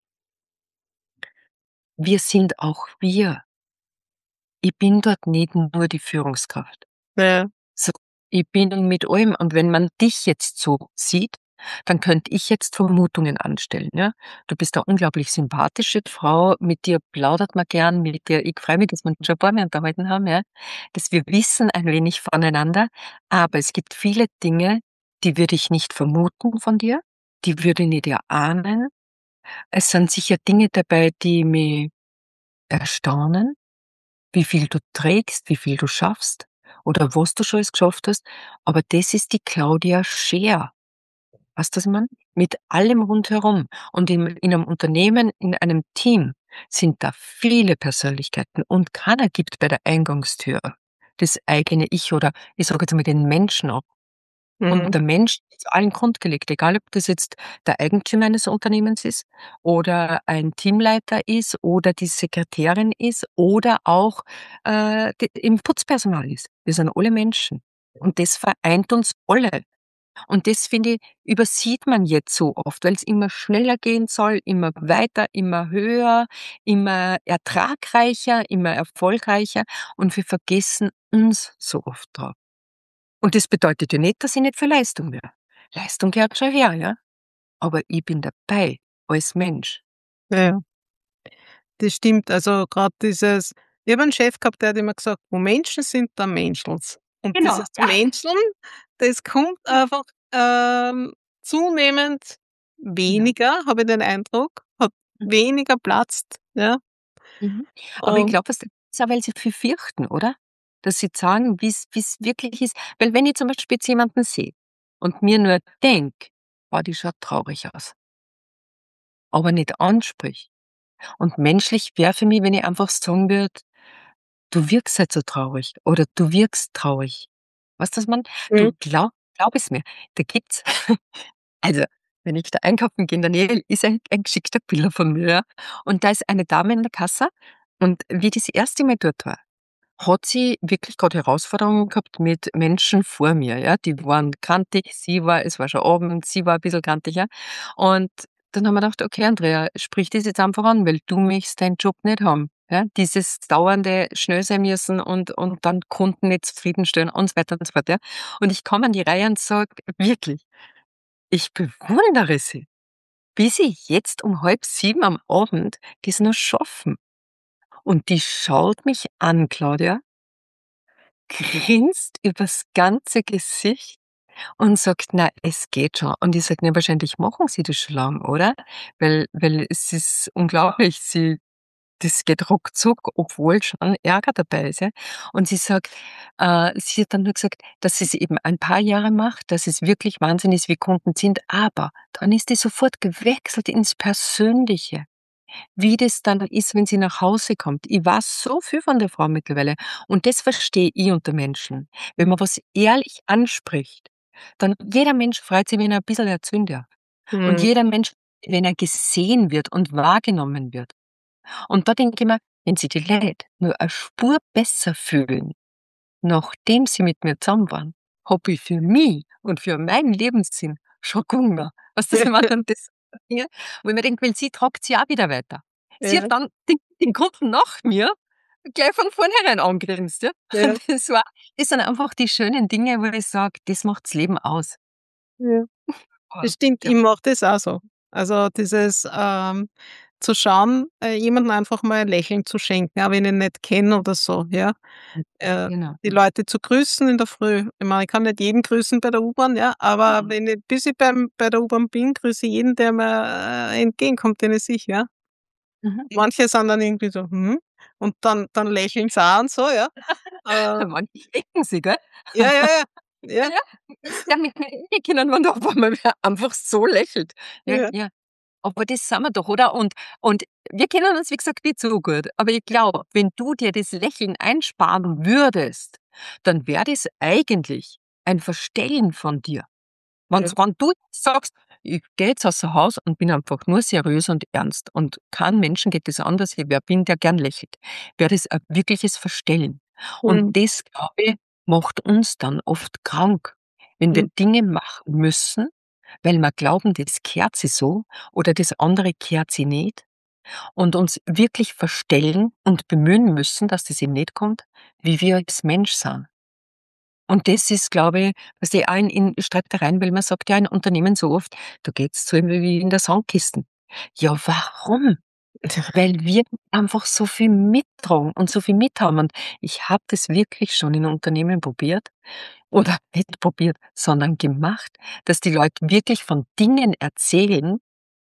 wir sind auch wir. Ich bin dort nicht nur die Führungskraft. Ja. So, ich bin mit allem und wenn man dich jetzt so sieht, dann könnte ich jetzt Vermutungen anstellen, ja? Du bist eine unglaublich sympathische Frau, mit dir plaudert man gern, mit dir ich freue mich, dass wir uns schon ein paar Mal unterhalten haben, ja? Dass wir wissen ein wenig voneinander, aber es gibt viele Dinge, die würde ich nicht vermuten von dir, die würde ich nicht erahnen. Es sind sicher Dinge dabei, die mich erstaunen, wie viel du trägst, wie viel du schaffst oder was du schon alles geschafft hast. Aber das ist die Claudia Scheer. Weißt du, was ich meine? Mit allem rundherum. Und in einem Unternehmen, in einem Team sind da viele Persönlichkeiten und keiner gibt bei der Eingangstür das eigene Ich oder ich sage jetzt mal den Menschen ab. Und Mhm. der Mensch ist allen grundgelegt, egal ob das jetzt der Eigentümer eines Unternehmens ist oder ein Teamleiter ist oder die Sekretärin ist oder auch im Putzpersonal ist. Wir sind alle Menschen. Und das vereint uns alle. Und das, finde ich, übersieht man jetzt so oft, weil es immer schneller gehen soll, immer weiter, immer höher, immer ertragreicher, immer erfolgreicher. Und wir vergessen uns so oft drauf. Und das bedeutet ja nicht, dass ich nicht für Leistung wäre. Leistung gehört schon her, ja. Aber ich bin dabei als Mensch. Ja, das stimmt. Also gerade dieses, ich habe einen Chef gehabt, der hat immer gesagt: „Wo Menschen sind, da menschelt's.“ Und Genau, dieses ja. Menscheln, das kommt einfach, zunehmend Ja. weniger, habe ich den Eindruck, hat Mhm. weniger Platz, ja. Mhm. Aber ich Und glaube, es ist auch, weil sie viel fürchten, oder? Dass sie sagen, wie's wirklich ist. Weil wenn ich zum Beispiel jetzt jemanden sehe und mir nur denke: „Boah, die schaut traurig aus“, aber nicht anspricht. Und menschlich wäre für mich, wenn ich einfach sagen würde: „Du wirkst halt so traurig“ oder „Du wirkst traurig.“ Weißt du, was ich meine? mhm, Du glaub es mir, da gibt's also, wenn ich da einkaufen gehe in der Nähe, ist ein geschickter Bilder von mir, ja. Und da ist eine Dame in der Kasse und wie die das erste Mal dort war, hat sie wirklich grad Herausforderungen gehabt mit Menschen vor mir, ja. Die waren kantig, es war schon Abend, sie war 'n bisschen kantig, ja. Und dann haben wir gedacht: „Okay, Andrea, sprich das jetzt einfach an, weil du möchtest deinen Job nicht haben.“ Ja, dieses dauernde schnell sein müssen und dann Kunden nicht zufriedenstellen und so weiter und so fort, ja. Und ich komme an die Reihe und sage: „Wirklich, ich bewundere Sie, wie Sie jetzt um 6:30 am Abend das noch schaffen.“ Und die schaut mich an, Claudia, grinst übers ganze Gesicht und sagt: „Na, es geht schon.“ Und ich sage: „Na, wahrscheinlich machen Sie das schon lang, oder? Weil es ist unglaublich, Sie das geht ruckzuck, obwohl schon Ärger dabei ist, ja?“ Und sie sagt sie hat dann nur gesagt, dass sie's eben ein paar Jahre macht, dass es wirklich Wahnsinn ist, wie Kunden sind, aber dann ist die sofort gewechselt ins Persönliche. Wie das dann ist, wenn sie nach Hause kommt. Ich weiß so viel von der Frau mittlerweile und das verstehe ich unter Menschen. Wenn man was ehrlich anspricht, dann jeder Mensch freut sich, wenn er ein bisschen erzählen darf. Und mhm. jeder Mensch, wenn er gesehen wird und wahrgenommen wird. Und da denke ich mir, wenn sich die Leute nur eine Spur besser fühlen, nachdem sie mit mir zusammen waren, habe ich für mich und für meinen Lebenssinn schon Hunger. Weißt du, was ich meine? Und das Ja, wo ich mir denke, weil sie tragt sie auch wieder weiter. Sie Ja, hat dann den Kunden nach mir gleich von vornherein angegrinst, ja. ja, Das sind einfach die schönen Dinge, wo ich sage, das macht's Leben aus. ja. Das Aber stimmt, ja, ich mache das auch so. Also, dieses, zu schauen, jemandem einfach mal ein Lächeln zu schenken, auch wenn ich ihn nicht kenne oder so, ja. Äh, genau. Die Leute zu grüßen in der Früh. Ich meine, ich kann nicht jeden grüßen bei der U-Bahn, ja, aber Mhm. wenn ich bis ich bei der U-Bahn bin, grüße ich jeden, der mir, entgegenkommt, den ich sehe, ja. Mhm. Manche sind dann irgendwie so: „Mhm“, und dann lächeln sie auch und so, ja. Äh, Manche denken sie, gell? ja, ja, ja. Ja, Ja, ja. Ja, mit mir können, wenn da auf einmal wer einfach so lächelt. Ja, ja. ja. Aber das sind wir doch, oder? Und wir kennen uns, wie gesagt, nicht so gut. Aber ich glaube, wenn du dir das Lächeln einsparen würdest, dann wäre das eigentlich ein Verstellen von dir. Ja. Wenn du jetzt sagst: „Ich gehe jetzt außer Haus und bin einfach nur seriös und ernst und keinem Menschen geht das an, dass ich wer bin, der gern lächelt“, wäre das ein wirkliches Verstellen. Und Mhm, das, glaube ich, macht uns dann oft krank, wenn wir mhm, Dinge machen müssen, weil wir glauben, das gehört sie so oder das andere gehört sie nicht und uns wirklich verstellen und bemühen müssen, dass das eben nicht kommt, wie wir als Mensch sind. Und das ist, glaube ich, was die auch in Streitereien, weil man sagt ja in Unternehmen so oft: „Da geht's so wie in der Sandkisten.“ Ja, warum? Weil wir einfach so viel mittragen und so viel mithaben. Und ich habe das wirklich schon in Unternehmen probiert oder nicht probiert, sondern gemacht, dass die Leute wirklich von Dingen erzählen,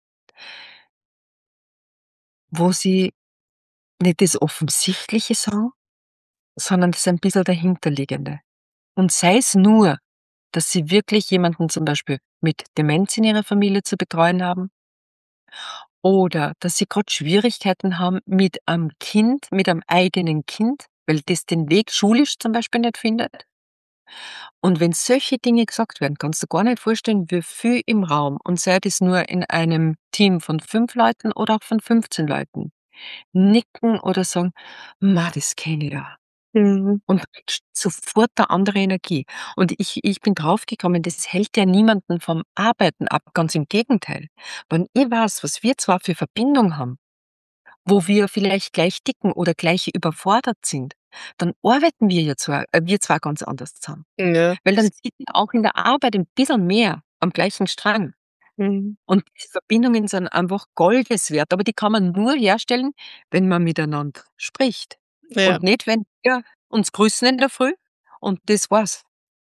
wo sie nicht das Offensichtliche sagen, sondern das ein bisschen Dahinterliegende. Und sei es nur, dass sie wirklich jemanden zum Beispiel mit Demenz in ihrer Familie zu betreuen haben oder dass sie gerade Schwierigkeiten haben mit einem Kind, mit einem eigenen Kind, weil das den Weg schulisch zum Beispiel nicht findet. Und wenn solche Dinge gesagt werden, kannst du gar nicht vorstellen, wie viel im Raum, und sei das nur in einem Team von 5 Leuten oder auch von 15 Leuten, nicken oder sagen: „Ma, das kenne ich ja.“ mhm. Und sofort 'ne andere Energie. Und ich bin draufgekommen, das hält ja niemanden vom Arbeiten ab, ganz im Gegenteil. Wenn ich weiß, was wir zwar für Verbindung haben, wo wir vielleicht gleich ticken oder gleich überfordert sind, dann arbeiten wir zwar ganz anders zusammen. Ja. Weil dann zieht man auch in der Arbeit 'n bisschen mehr am gleichen Strang. Mhm. Und diese Verbindungen sind einfach Goldes wert, aber die kann man nur herstellen, wenn man miteinander spricht. Ja, Und nicht, wenn wir uns grüßen in der Früh und das war's.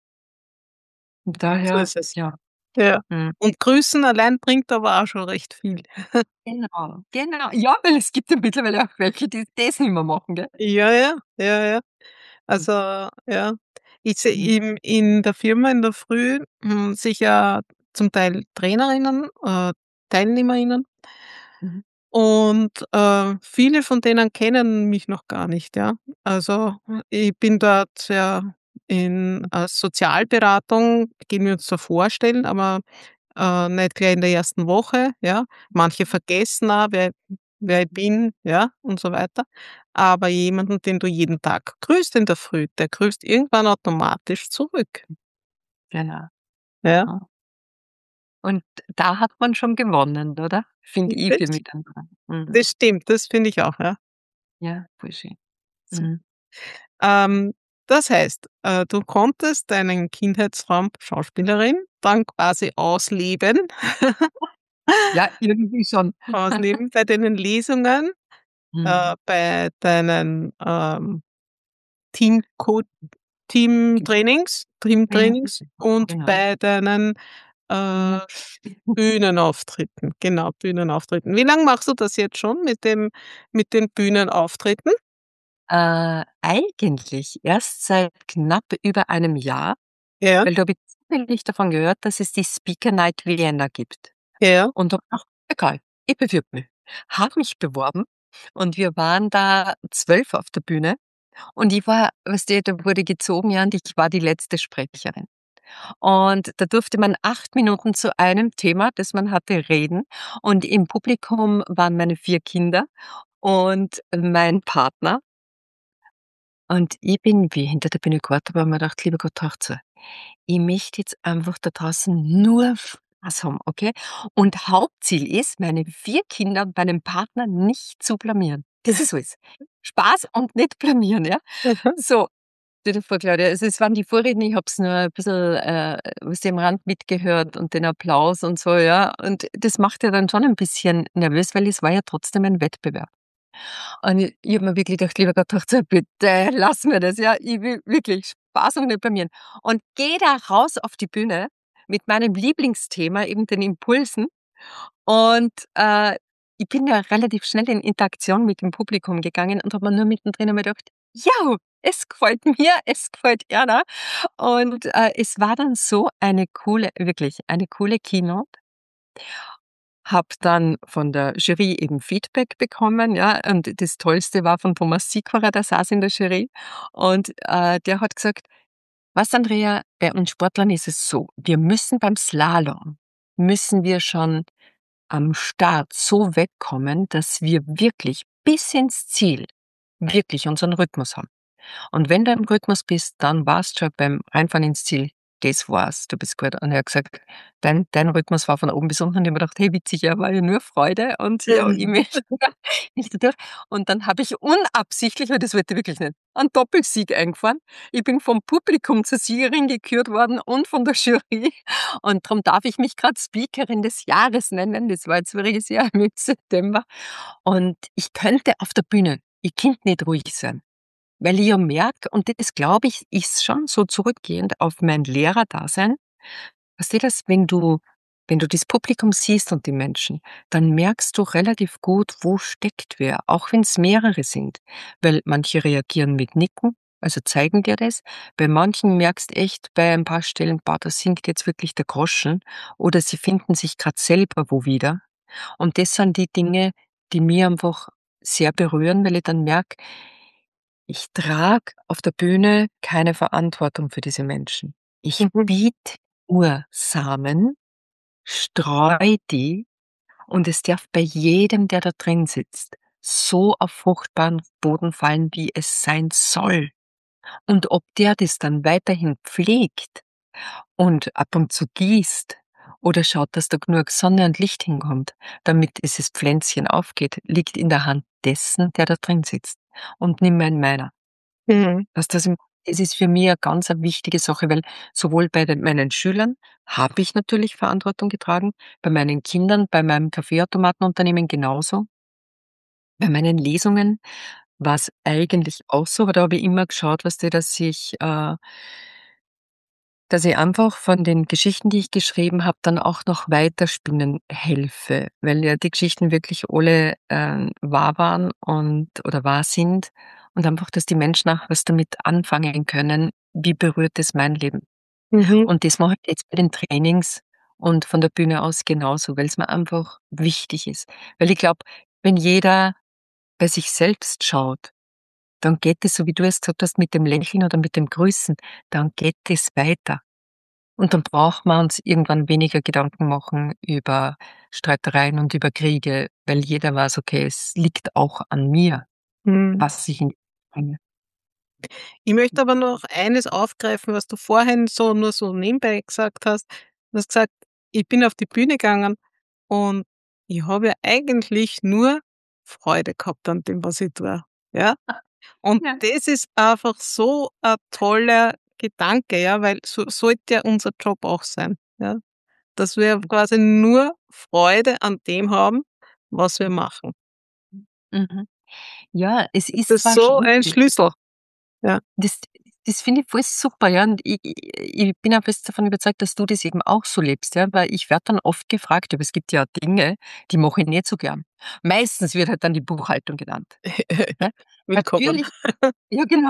Und so daher, ist es. ja, Ja. mhm, Und grüßen allein bringt aber auch schon recht viel. genau, genau. Ja, weil es gibt ja mittlerweile auch welche, die das nicht mehr machen, gell? Ja, ja, ja, ja. Mhm, Also, ja. Ich sehe mhm, in der Firma in der Früh, sicher zum Teil Trainerinnen, Teilnehmerinnen, mhm, und, viele von denen kennen mich noch gar nicht, ja. Also, ich bin dort ja in als Sozialberatung, gehen wir uns so vorstellen, aber, nicht gleich in der ersten Woche, ja. Manche vergessen auch, wer ich bin, ja, und so weiter. Aber jemanden, den du jeden Tag grüßt in der Früh, der grüßt irgendwann automatisch zurück, genau. ja. Ja. Und da hat man schon gewonnen, oder? Finde ich für Das mich dann. Mhm. das stimmt, das finde ich auch, ja. Ja, voll schön. So, Mhm. das heißt, du konntest deinen Kindheitstraum Schauspielerin dann quasi ausleben Ja, irgendwie schon. ausleben bei deinen Lesungen, Mhm. bei deinen, Genau. Ja, Teamtrainings und genau. bei deinen, Ja. äh, Bühnenauftritten. Genau, Bühnenauftritten. Wie lang machst du das jetzt schon mit den Bühnenauftritten? Eigentlich erst seit knapp über einem Jahr, Ja, weil da habe ich zufällig davon gehört, dass es die Speaker Night Vienna gibt. ja, Und habe gedacht: „Egal, ich bewirb mich.“ Habe mich beworben und wir waren da 12 auf der Bühne und ich war, weißt du, da wurde gezogen, ja, und ich war die letzte Sprecherin. Und da durfte man 8 Minuten zu einem Thema, das man hatte, reden und im Publikum waren meine 4 Kinder und mein Partner. Und ich bin wie hinter der Bühne gewartet habe und mir gedacht: „Lieber Gott, hört zu, ich möchte jetzt einfach da draußen nur Spaß haben, okay? Und Hauptziel ist, meine 4 Kinder und meinen Partner nicht zu blamieren. Das ist alles. Spaß und nicht blamieren, ja? So, stell dir vor, Claudia, also es waren die Vorredner, ich habe es nur ein bisschen, was am Rand mitgehört und den Applaus und so, ja. Und das macht ja dann schon ein bisschen nervös, weil es war ja trotzdem ein Wettbewerb. Und ich habe mir wirklich gedacht, lieber Gott, doch, bitte lass mir das, ja. Ich will wirklich Spaß und nicht blamieren. Und gehe da raus auf die Bühne mit meinem Lieblingsthema, eben den Impulsen. Und ich bin ja relativ schnell in Interaktion mit dem Publikum gegangen und habe mir nur mittendrin einmal gedacht, ja, es gefällt mir, es gefällt Erna. Und es war dann so eine coole, wirklich eine coole Keynote. Habe dann von der Jury eben Feedback bekommen, ja, und das Tollste war von Thomas Siegerer, der saß in der Jury und der hat gesagt: „Was, Andrea, bei uns Sportlern ist es so, wir müssen beim Slalom müssen wir schon am Start so wegkommen, dass wir wirklich bis ins Ziel wirklich unseren Rhythmus haben. Und wenn du im Rhythmus bist, dann warst du schon beim Reinfahren ins Ziel. Das war's, du bist gut. Und er hat gesagt, dein Rhythmus war von oben bis unten. Und ich habe mir gedacht, hey, witzig, ja, war ja nur Freude und ja, ich möchte nicht da durch. Und dann habe ich unabsichtlich, weil das wollte ich wirklich nicht, einen Doppelsieg eingefahren. Ich bin vom Publikum zur Siegerin gekürt worden und von der Jury. Und darum darf ich mich gerade Speakerin des Jahres nennen. Das war jetzt voriges Jahr im September. Und ich könnte auf der Bühne, ich könnte nicht ruhig sein. Weil ich ja merke, und das glaube ich, ist schon so zurückgehend auf mein Lehrerdasein, weißt du das, wenn du das Publikum siehst und die Menschen, dann merkst du relativ gut, wo steckt wer, auch wenn es mehrere sind. Weil manche reagieren mit Nicken, also zeigen dir das. Bei manchen merkst echt bei ein paar Stellen, boah, da sinkt jetzt wirklich der Groschen oder sie finden sich gerade selber wo wieder. Und das sind die Dinge, die mir einfach sehr berühren, weil ich dann merke, ich trage auf der Bühne keine Verantwortung für diese Menschen. Ich Mhm. biete nur Samen, streue die und es darf bei jedem, der da drin sitzt, so auf fruchtbaren Boden fallen, wie es sein soll. Und ob der das dann weiterhin pflegt und ab und zu gießt oder schaut, dass da genug Sonne und Licht hinkommt, damit dieses Pflänzchen aufgeht, liegt in der Hand dessen, der da drin sitzt und nicht mehr in meiner. Mhm. Was das im Es ist für mich 'ne ganz a wichtige Sache, weil sowohl bei meinen Schülern habe ich natürlich Verantwortung getragen, bei meinen Kindern, bei meinem Kaffeeautomatenunternehmen genauso. Bei meinen Lesungen war's eigentlich auch so, aber da habe ich immer geschaut, weißt du, dass ich einfach von den Geschichten, die ich geschrieben habe, dann auch noch weiterspinnen helfe, weil ja die Geschichten wirklich alle, wahr waren und oder wahr sind und einfach, dass die Menschen auch was damit anfangen können, wie berührt es mein Leben. Mhm. Und das mache ich jetzt bei den Trainings und von der Bühne aus genauso, weil es mir einfach wichtig ist. Weil ich glaube, wenn jeder bei sich selbst schaut, dann geht es, so wie du es gesagt hast, mit dem Lächeln oder mit dem Grüßen, dann geht es weiter. Und dann braucht man uns irgendwann weniger Gedanken machen über Streitereien und über Kriege, weil jeder weiß, okay, es liegt auch an mir, Mhm. was ich in bringe. Ich möchte aber noch eines aufgreifen, was du vorhin so nur so nebenbei gesagt hast. Du hast gesagt: „Ich bin auf die Bühne gegangen und ich habe ja eigentlich nur Freude gehabt an dem, was ich tue“, ja? Und Ja. das ist einfach so ein toller Gedanke, ja, weil so sollte ja unser Job auch sein, ja? Dass wir quasi nur Freude an dem haben, was wir machen. Mhm. Ja, es ist Das ist zwar so schon ein so, Schlüssel, ja. das das finde ich voll super, ja, und ich bin auch fest davon überzeugt, dass du das eben auch so lebst, ja, weil ich werde dann oft gefragt, aber es gibt ja Dinge, die mache ich nicht so gern. Meistens wird halt dann die Buchhaltung genannt, ne? Willkommen. Natürlich, ja genau.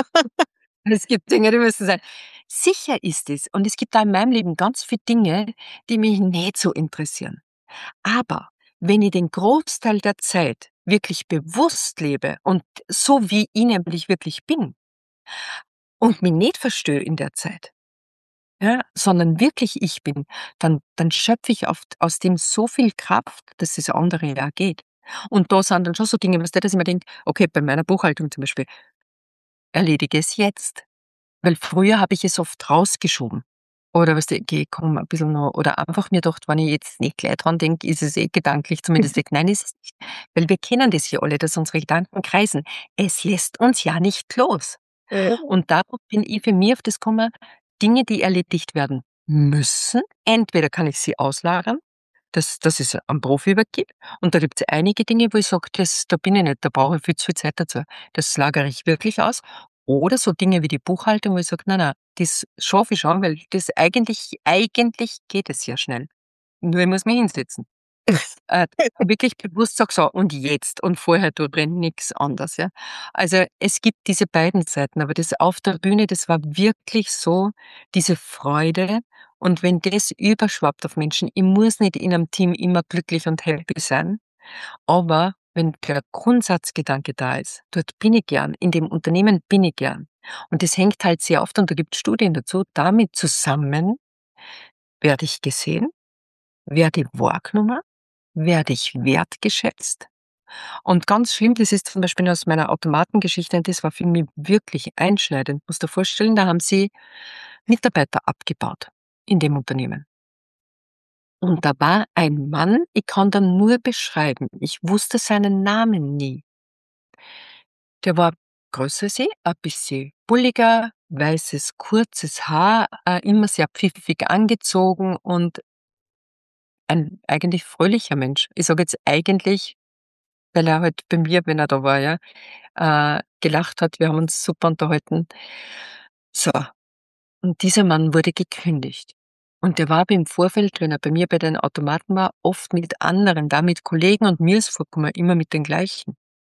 Es gibt Dinge, die müssen sein. Sicher ist es, und es gibt da in meinem Leben ganz viele Dinge, die mich nicht so interessieren. Aber wenn ich den Großteil der Zeit wirklich bewusst lebe und so wie ich nämlich wirklich bin und mich nicht verstöre in der Zeit, ja, sondern wirklich ich bin, dann schöpfe ich oft aus dem so viel Kraft, dass das andere ja geht. Und da sind dann schon so Dinge, weißt du, dass ich mir denke, okay, bei meiner Buchhaltung zum Beispiel, erledige es jetzt. Weil früher habe ich es oft rausgeschoben. Oder weißt du, okay, komm, ein bisschen noch oder einfach mir gedacht, wenn ich jetzt nicht gleich dran denke, ist es gedanklich zumindest weg. Nein, ist es nicht. Weil wir kennen das ja alle, dass unsere Gedanken kreisen. Es lässt uns ja nicht los. Ja. Und darauf bin ich für mich auf das gekommen, Dinge, die erledigt werden müssen. Entweder kann ich sie auslagern, dass ich es am Profi übergebe. Und da gibt es einige Dinge, wo ich sage, da bin ich nicht, da brauche ich viel zu viel Zeit dazu. Das lagere ich wirklich aus. Oder so Dinge wie die Buchhaltung, wo ich sage, nein, nein, das schaffe ich schon, weil das eigentlich geht es ja schnell. Nur ich muss mich hinsetzen. Wirklich bewusst sage, so, und jetzt und vorher tut drin nix anders, ja. Also, es gibt diese beiden Seiten, aber das auf der Bühne, das war wirklich so diese Freude und wenn das überschwappt auf Menschen, ich muss nicht in einem Team immer glücklich und happy sein, aber wenn der Grundsatzgedanke da ist, dort bin ich gern, in dem Unternehmen bin ich gern. Und das hängt halt sehr oft, und da gibt's Studien dazu, damit zusammen, werde ich gesehen, werde ich wahrgenommen, werde ich wertgeschätzt? Und ganz schlimm, das ist zum Beispiel aus meiner Automatengeschichte, und das war für mich wirklich einschneidend. Musst dir vorstellen, da haben sie Mitarbeiter abgebaut in dem Unternehmen. Und da war ein Mann, ich kann den nur beschreiben. Ich wusste seinen Namen nie. Der war größer als ich, ein bisschen bulliger, weißes, kurzes Haar, immer sehr pfiffig angezogen und ein eigentlich fröhlicher Mensch. Ich sage jetzt eigentlich, weil er halt bei mir, wenn er da war, ja, gelacht hat. Wir haben uns super unterhalten. So, und dieser Mann wurde gekündigt. Und der war aber im Vorfeld, wenn er bei mir bei den Automaten war, oft mit anderen da, mit Kollegen, und mir ist vorgekommen, immer mit den gleichen.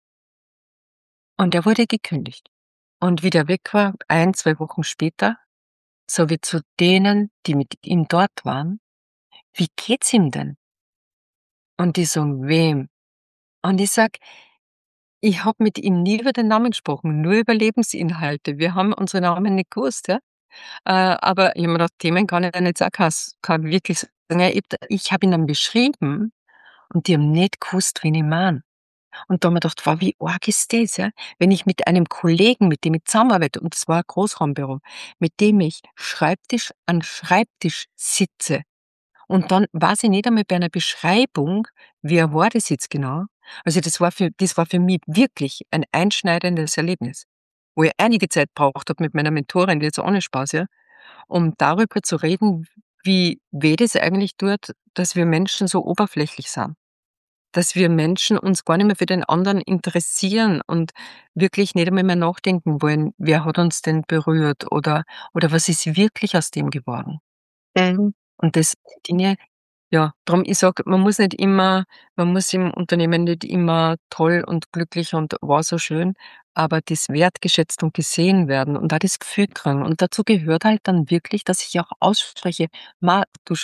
Und er wurde gekündigt. Und wie der weg war, 1, 2 Wochen später, so wie zu denen, die mit ihm dort waren: „Wie geht's ihm denn?“ Und die sagen: „Wem?“ Und ich sage: „Ich habe mit ihm nie über den Namen gesprochen, nur über Lebensinhalte. Wir haben unsere Namen nicht gewusst, ja?“ Aber ich habe mir gedacht, Themen kann ich ja nicht sagen, kann wirklich sagen. Ja, ich habe ihn dann beschrieben und die haben nicht gewusst, wen ich meine. Und da habe ich mir gedacht: „Wow, wie arg ist das, ja?“ Wenn ich mit einem Kollegen, mit dem ich zusammenarbeite, und das war ein Großraumbüro, mit dem ich Schreibtisch an Schreibtisch sitze, und dann weiß ich nicht einmal bei einer Beschreibung, wer war das jetzt genau. Also, das war für mich wirklich ein einschneidendes Erlebnis, wo ich einige Zeit braucht habe mit meiner Mentorin, jetzt ohne Spaß, ja, um darüber zu reden, wie weh das eigentlich tut, dass wir Menschen so oberflächlich sind. Dass wir Menschen uns gar nicht mehr für den anderen interessieren und wirklich nicht einmal mehr nachdenken wollen, wer hat uns denn berührt oder was ist wirklich aus dem geworden? Mhm. Und das sind Dinge, ja, drum ich sage, man muss im Unternehmen nicht immer toll und glücklich und war so schön, aber das wertgeschätzt und gesehen werden und auch das Gefühl kriegen. Und dazu gehört halt dann wirklich, dass ich auch ausspreche: „Ma,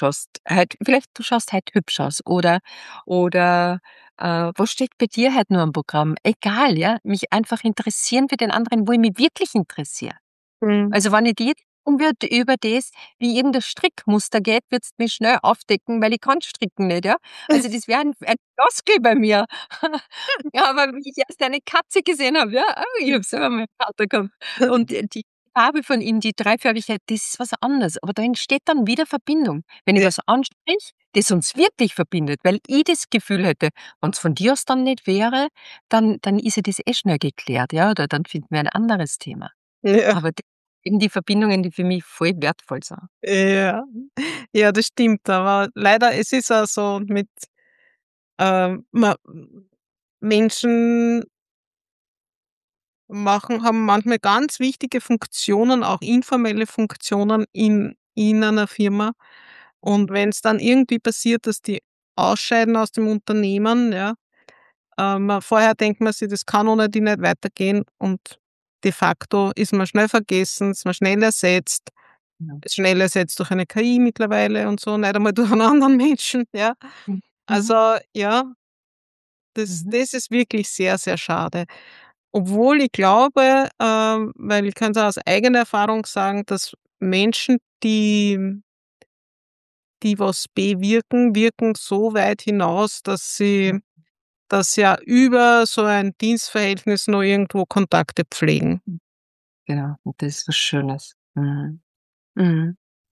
du schaust halt hübsch aus“, oder „Was steht bei dir heute nur am Programm?“ Egal, ja, mich einfach interessieren für den anderen, wo ich mich wirklich interessiere. Mhm. Also, wenn ich dir würde über das, wie irgendein Strickmuster geht, würdest du mich schnell aufdecken, weil ich kann stricken nicht, ja? Also, das wäre ein Floskel bei mir. Ja, aber wie ich erst eine Katze gesehen habe, ja, ich habe selber mal 'n Kater gehabt. Und, die Farbe von ihm, die Dreifarbigkeit, das ist was anderes. Aber da entsteht dann wieder Verbindung. Wenn ich Ja, was ansprich, das uns wirklich verbindet, weil ich das Gefühl hätte, wenn's von dir aus dann nicht wäre, dann ist ja das eh schnell geklärt, ja, oder dann finden wir ein anderes Thema. ja, Aber d eben die Verbindungen, die für mich voll wertvoll sind. ja. Ja, das stimmt, aber leider es ist auch so mit, ma Menschen haben manchmal ganz wichtige Funktionen, auch informelle Funktionen in einer Firma. Und wenn es dann irgendwie passiert, dass die ausscheiden aus dem Unternehmen, ja, vorher denkt man sich, das kann ohne die nicht weitergehen, und de facto ist man schnell vergessen, ist man Ja. schnell ersetzt durch eine KI mittlerweile und so, nicht einmal durch einen anderen Menschen, ja. Mhm. Mhm. Also, ja, das Mhm. das ist wirklich sehr, sehr schade. Obwohl ich glaube, weil ich kann's auch aus eigener Erfahrung sagen, dass Menschen, die was bewirken, wirken so weit hinaus, Ja, dass sie ja über so ein Dienstverhältnis noch irgendwo Kontakte pflegen. genau. Und das ist was Schönes. Mhm. Mhm.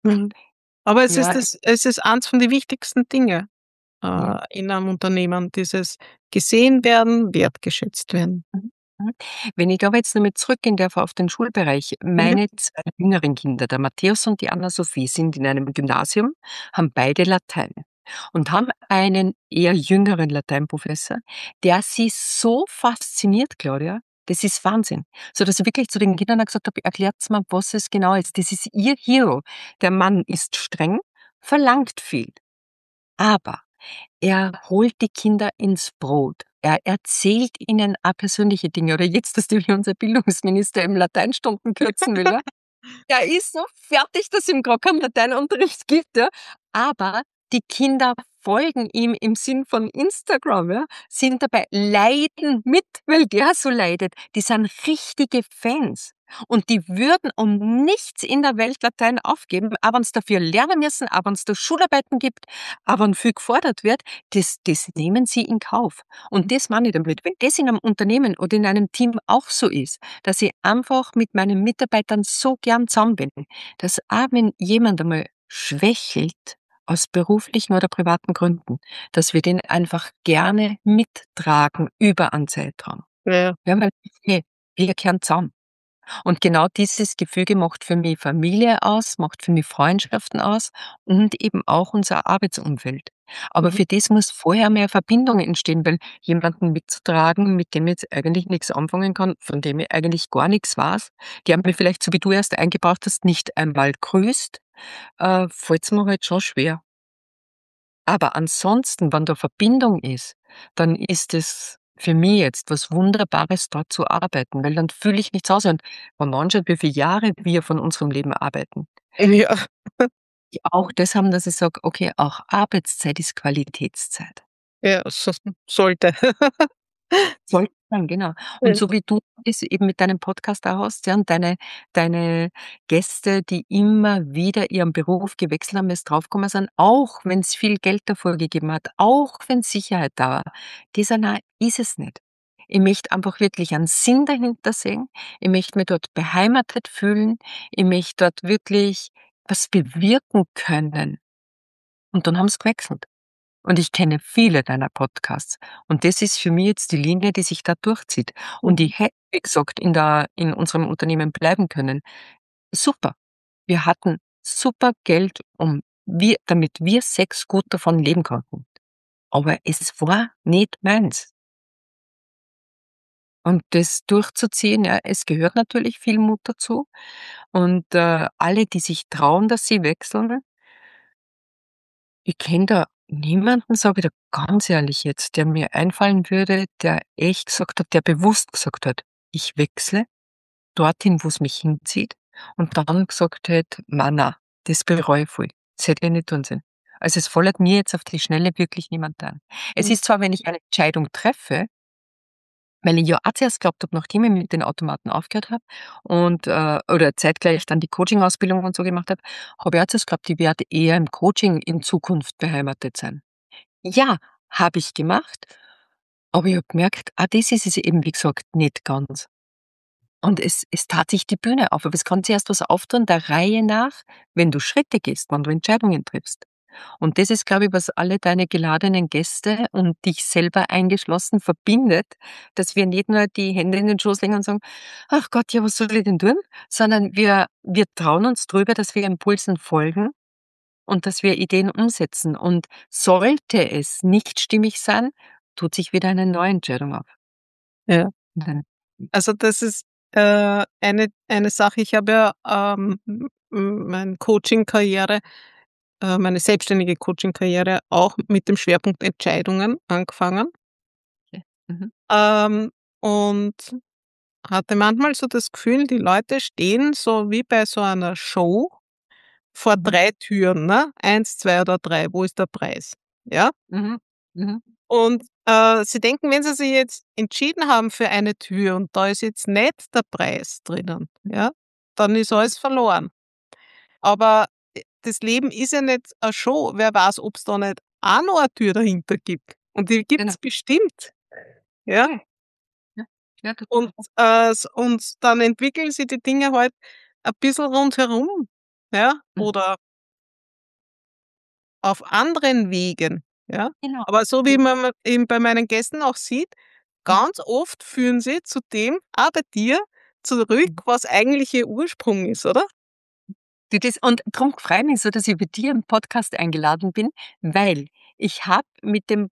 Mhm. Aber Ja, es ist eins von den wichtigsten Dinge ja. in einem Unternehmen, dieses gesehen werden, wertgeschätzt werden. Mhm. Mhm. Wenn ich aber jetzt noch mal zurückgehen darf auf den Schulbereich. Mhm. Meine 2 jüngeren Kinder, der Matthäus und die Anna-Sophie, sind in einem Gymnasium, haben beide Latein und haben einen eher jüngeren Lateinprofessor, der sie so fasziniert, Claudia, das ist Wahnsinn. So dass ich wirklich zu den Kindern auch gesagt habe: „Erklärt's mir, was es genau ist. Das ist ihr Hero. Der Mann ist streng, verlangt viel, aber er holt die Kinder ins Brot. Er erzählt ihnen auch persönliche Dinge. Oder jetzt, dass der unser Bildungsminister eben Lateinstunden kürzen will, ja. Der ist so fertig, dass es ihm gar keinen Lateinunterricht gibt, ja. Aber die Kinder folgen ihm im Sinn von Instagram, ja, sind dabei, leiden mit, weil der so leidet. Die sind richtige Fans. Und die würden um nichts in der Welt Latein aufgeben, auch wenn's dafür lernen müssen, auch wenn's da Schularbeiten gibt, auch wenn viel gefordert wird, das nehmen sie in Kauf. Und das meine ich damit. Wenn das in einem Unternehmen oder in einem Team auch so ist, dass ich einfach mit meinen Mitarbeitern so gern zusammen bin, dass auch wenn jemand einmal schwächelt, aus beruflichen oder privaten Gründen, dass wir den einfach gerne mittragen über einen Zeitraum. Ja. Ja, weil, hey, wir gehören zusammen. Und genau dieses Gefüge macht für mich Familie aus, macht für mich Freundschaften aus und eben auch unser Arbeitsumfeld. Aber Mhm. für das muss vorher mehr Verbindung entstehen, weil jemanden mitzutragen, mit dem ich jetzt eigentlich nichts anfangen kann, von dem ich eigentlich gar nichts weiß, der mir vielleicht, so wie du erst eingebracht hast, nicht einmal grüßt, fällt's mir halt schon schwer. Aber ansonsten, wenn da Verbindung ist, dann ist es für mich jetzt was Wunderbares, dort zu arbeiten, weil dann fühle ich mich zu Hause. Und wenn man anschaut, wie viele Jahre wir von unserem Leben arbeiten, Ja, die auch das haben, dass ich sage: „Okay, auch Arbeitszeit ist Qualitätszeit.“ ja, sollte. Sollte sein, genau. Und Ja. so wie du es eben mit deinem Podcast auch hast, ja, und deine Gäste, die immer wieder ihren Beruf gewechselt haben, jetzt draufgekommen sind, auch wenn's viel Geld davor gegeben hat, auch wenn Sicherheit da war. Dieser nein, ist es nicht. Ich möchte einfach wirklich einen Sinn dahinter sehen. Ich möchte mich dort beheimatet fühlen. Ich möchte dort wirklich was bewirken können. Und dann haben sie gewechselt. Und ich kenne viele deiner Podcasts. Und das ist für mich jetzt die Linie, die sich da durchzieht. Und Mhm. ich hätte, wie gesagt, in unserem Unternehmen bleiben können. Super. Wir hatten super Geld, damit wir 6 gut davon leben konnten. Aber es war nicht meins. Und das durchzuziehen, ja, es gehört natürlich viel Mut dazu. Und alle, die sich trauen, dass sie wechseln, ich kenne da niemanden, sage ich dir ganz ehrlich jetzt, der mir einfallen würde, der echt gesagt hat, der bewusst gesagt hat: „Ich wechsle dorthin, wo's mich hinzieht“, und dann gesagt hat: „Ma, das bereue ich voll. Das hätte ich nicht tun sollen.“ Also, es fällt mir jetzt auf die Schnelle wirklich niemand ein. Es Mhm. ist zwar, wenn ich eine Entscheidung treffe, weil ich ja auch zuerst geglaubt habe, nachdem ich mit den Automaten aufgehört habe und oder zeitgleich dann die Coaching-Ausbildung und so gemacht habe ich auch zuerst geglaubt, ich werde eher im Coaching in Zukunft beheimatet sein. Ja, habe ich gemacht, aber ich habe gemerkt, das ist es eben, wie gesagt, nicht ganz. Und es tat sich die Bühne auf, aber es kann zuerst was auftun, der Reihe nach, wenn du Schritte gehst, wenn du Entscheidungen triffst. Und das ist, glaube ich, was alle deine geladenen Gäste und dich selber eingeschlossen verbindet, dass wir nicht nur die Hände in den Schoß legen und sagen: „Ach Gott, ja, was soll ich denn tun?“, sondern wir trauen uns drüber, dass wir Impulsen folgen und dass wir Ideen umsetzen. Und sollte es nicht stimmig sein, tut sich wieder eine neue Entscheidung auf. Ja. Und dann Also, das ist, eine Sache. Ich habe ja, meine Coaching-Karriere meine selbstständige Coaching-Karriere auch mit dem Schwerpunkt Entscheidungen angefangen, okay. Mhm. ähm, und hatte manchmal so das Gefühl, die Leute stehen so wie bei so einer Show vor Mhm. 3 Türen, ne? Eins, 2 oder 3. Wo ist der Preis? Ja? Mhm. Mhm. Und, sie denken, wenn sie sich jetzt entschieden haben für eine Tür und da ist jetzt nicht der Preis drinnen, ja, dann ist Mhm. alles verloren. Aber, das Leben ist ja nicht eine Show. Wer weiß, ob's da nicht auch noch eine Tür dahinter gibt. Und die Genau. gibt's bestimmt, ja? Ja, ja. Ja, Und, total. und dann entwickeln sich die Dinge halt ein bisschen rundherum, ja? Mhm. Oder auf anderen Wegen. Ja? Genau. Aber so wie man eben bei meinen Gästen auch sieht, Mhm. ganz oft führen sie zu dem, auch bei dir, zurück, Mhm. was eigentlich ihr Ursprung ist, oder? Und darum freue ich mich so, dass ich bei dir im Podcast eingeladen bin, weil ich habe mit dem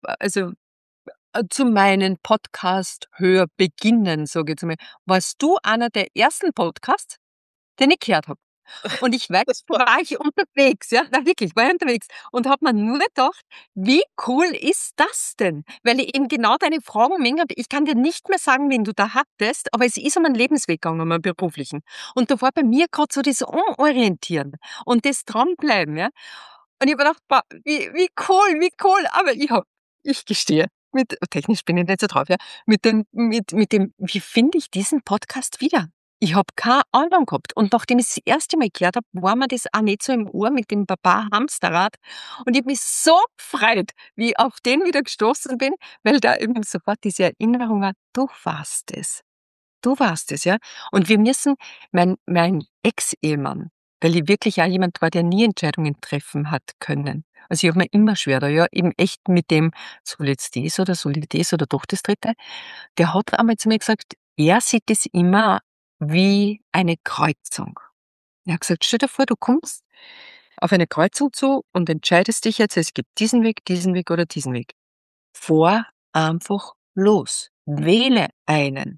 zu meinen Podcast-Hörbeginnen, sage ich jetzt mal, warst du einer der ersten Podcasts, den ich gehört habe. Und ich weiß, Das da war war ich unterwegs, ja, na wirklich, war ich unterwegs und habe mir nur gedacht: „Wie cool ist das denn?“ Weil ich eben genau deine Fragen umgangen habe. Ich kann dir nicht mehr sagen, wen du da hattest, aber es ist um 'n Lebensweg gegangen, um 'n beruflichen. Und da war bei mir grad so das Umorientieren und das Dranbleiben, ja. Und ich habe mir gedacht: „Boah, wie cool.“ Aber ich gestehe, technisch bin ich nicht so drauf, ja, mit dem wie finde ich diesen Podcast wieder? Ich habe keine Ahnung gehabt. Und nachdem ich's das erste Mal gehört habe, war mir das auch nicht so im Ohr mit dem Baba Hamsterrad. Und ich habe mich so gefreut, wie ich auf den wieder gestoßen bin, weil da eben sofort diese Erinnerung war: „Du warst es. Du warst es“, ja. Und wir müssen mein Ex-Ehemann, weil ich wirklich auch jemand war, der nie Entscheidungen treffen hat können. Also, ich habe mir immer schwer da, ja, eben echt mit dem: „Soll jetzt soll ich das oder doch das Dritte?“ Der hat einmal zu mir gesagt, er sieht es immer wie eine Kreuzung. Er hat gesagt: „Stell dir vor, du kommst auf eine Kreuzung zu und entscheidest dich jetzt, es gibt diesen Weg oder diesen Weg. Fahr einfach los. Wähle einen.“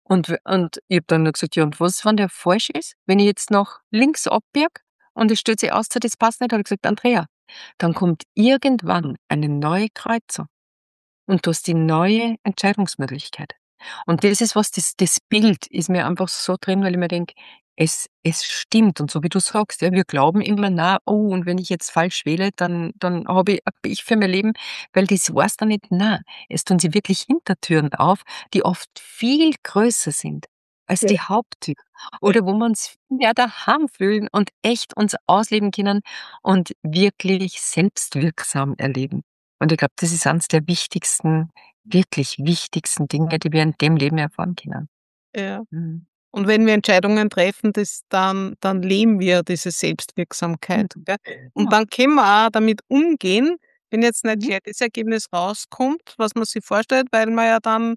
Und ich habe dann nur gesagt: „Ja, und was, wenn der falsch ist? Wenn ich jetzt nach links abbiege und es stellt sich aus, das passt nicht“, hat er gesagt: „Andrea, dann kommt irgendwann eine neue Kreuzung und du hast die neue Entscheidungsmöglichkeit.“ Und das ist was, das Bild ist mir einfach so drin, weil ich mir denke, es stimmt. Und so wie du sagst, ja, wir glauben immer: „Na, oh, und wenn ich jetzt falsch wähle, dann habe ich für mein Leben“, weil das war's dann nicht. Na, es tun sich wirklich Hintertüren auf, die oft viel größer sind als ja, die Haupttür ja, oder wo wir uns viel mehr daheim fühlen und echt uns ausleben können und wirklich selbstwirksam erleben. Und ich glaube, das ist eines der wichtigsten, wirklich wichtigsten Dinge, die wir in dem Leben erfahren können. ja. Mhm. Und wenn wir Entscheidungen treffen, dann leben wir diese Selbstwirksamkeit, Mhm. gell? Und Genau. dann können wir auch damit umgehen, wenn jetzt nicht Mhm. gleich das Ergebnis rauskommt, was man sich vorstellt, weil man ja dann,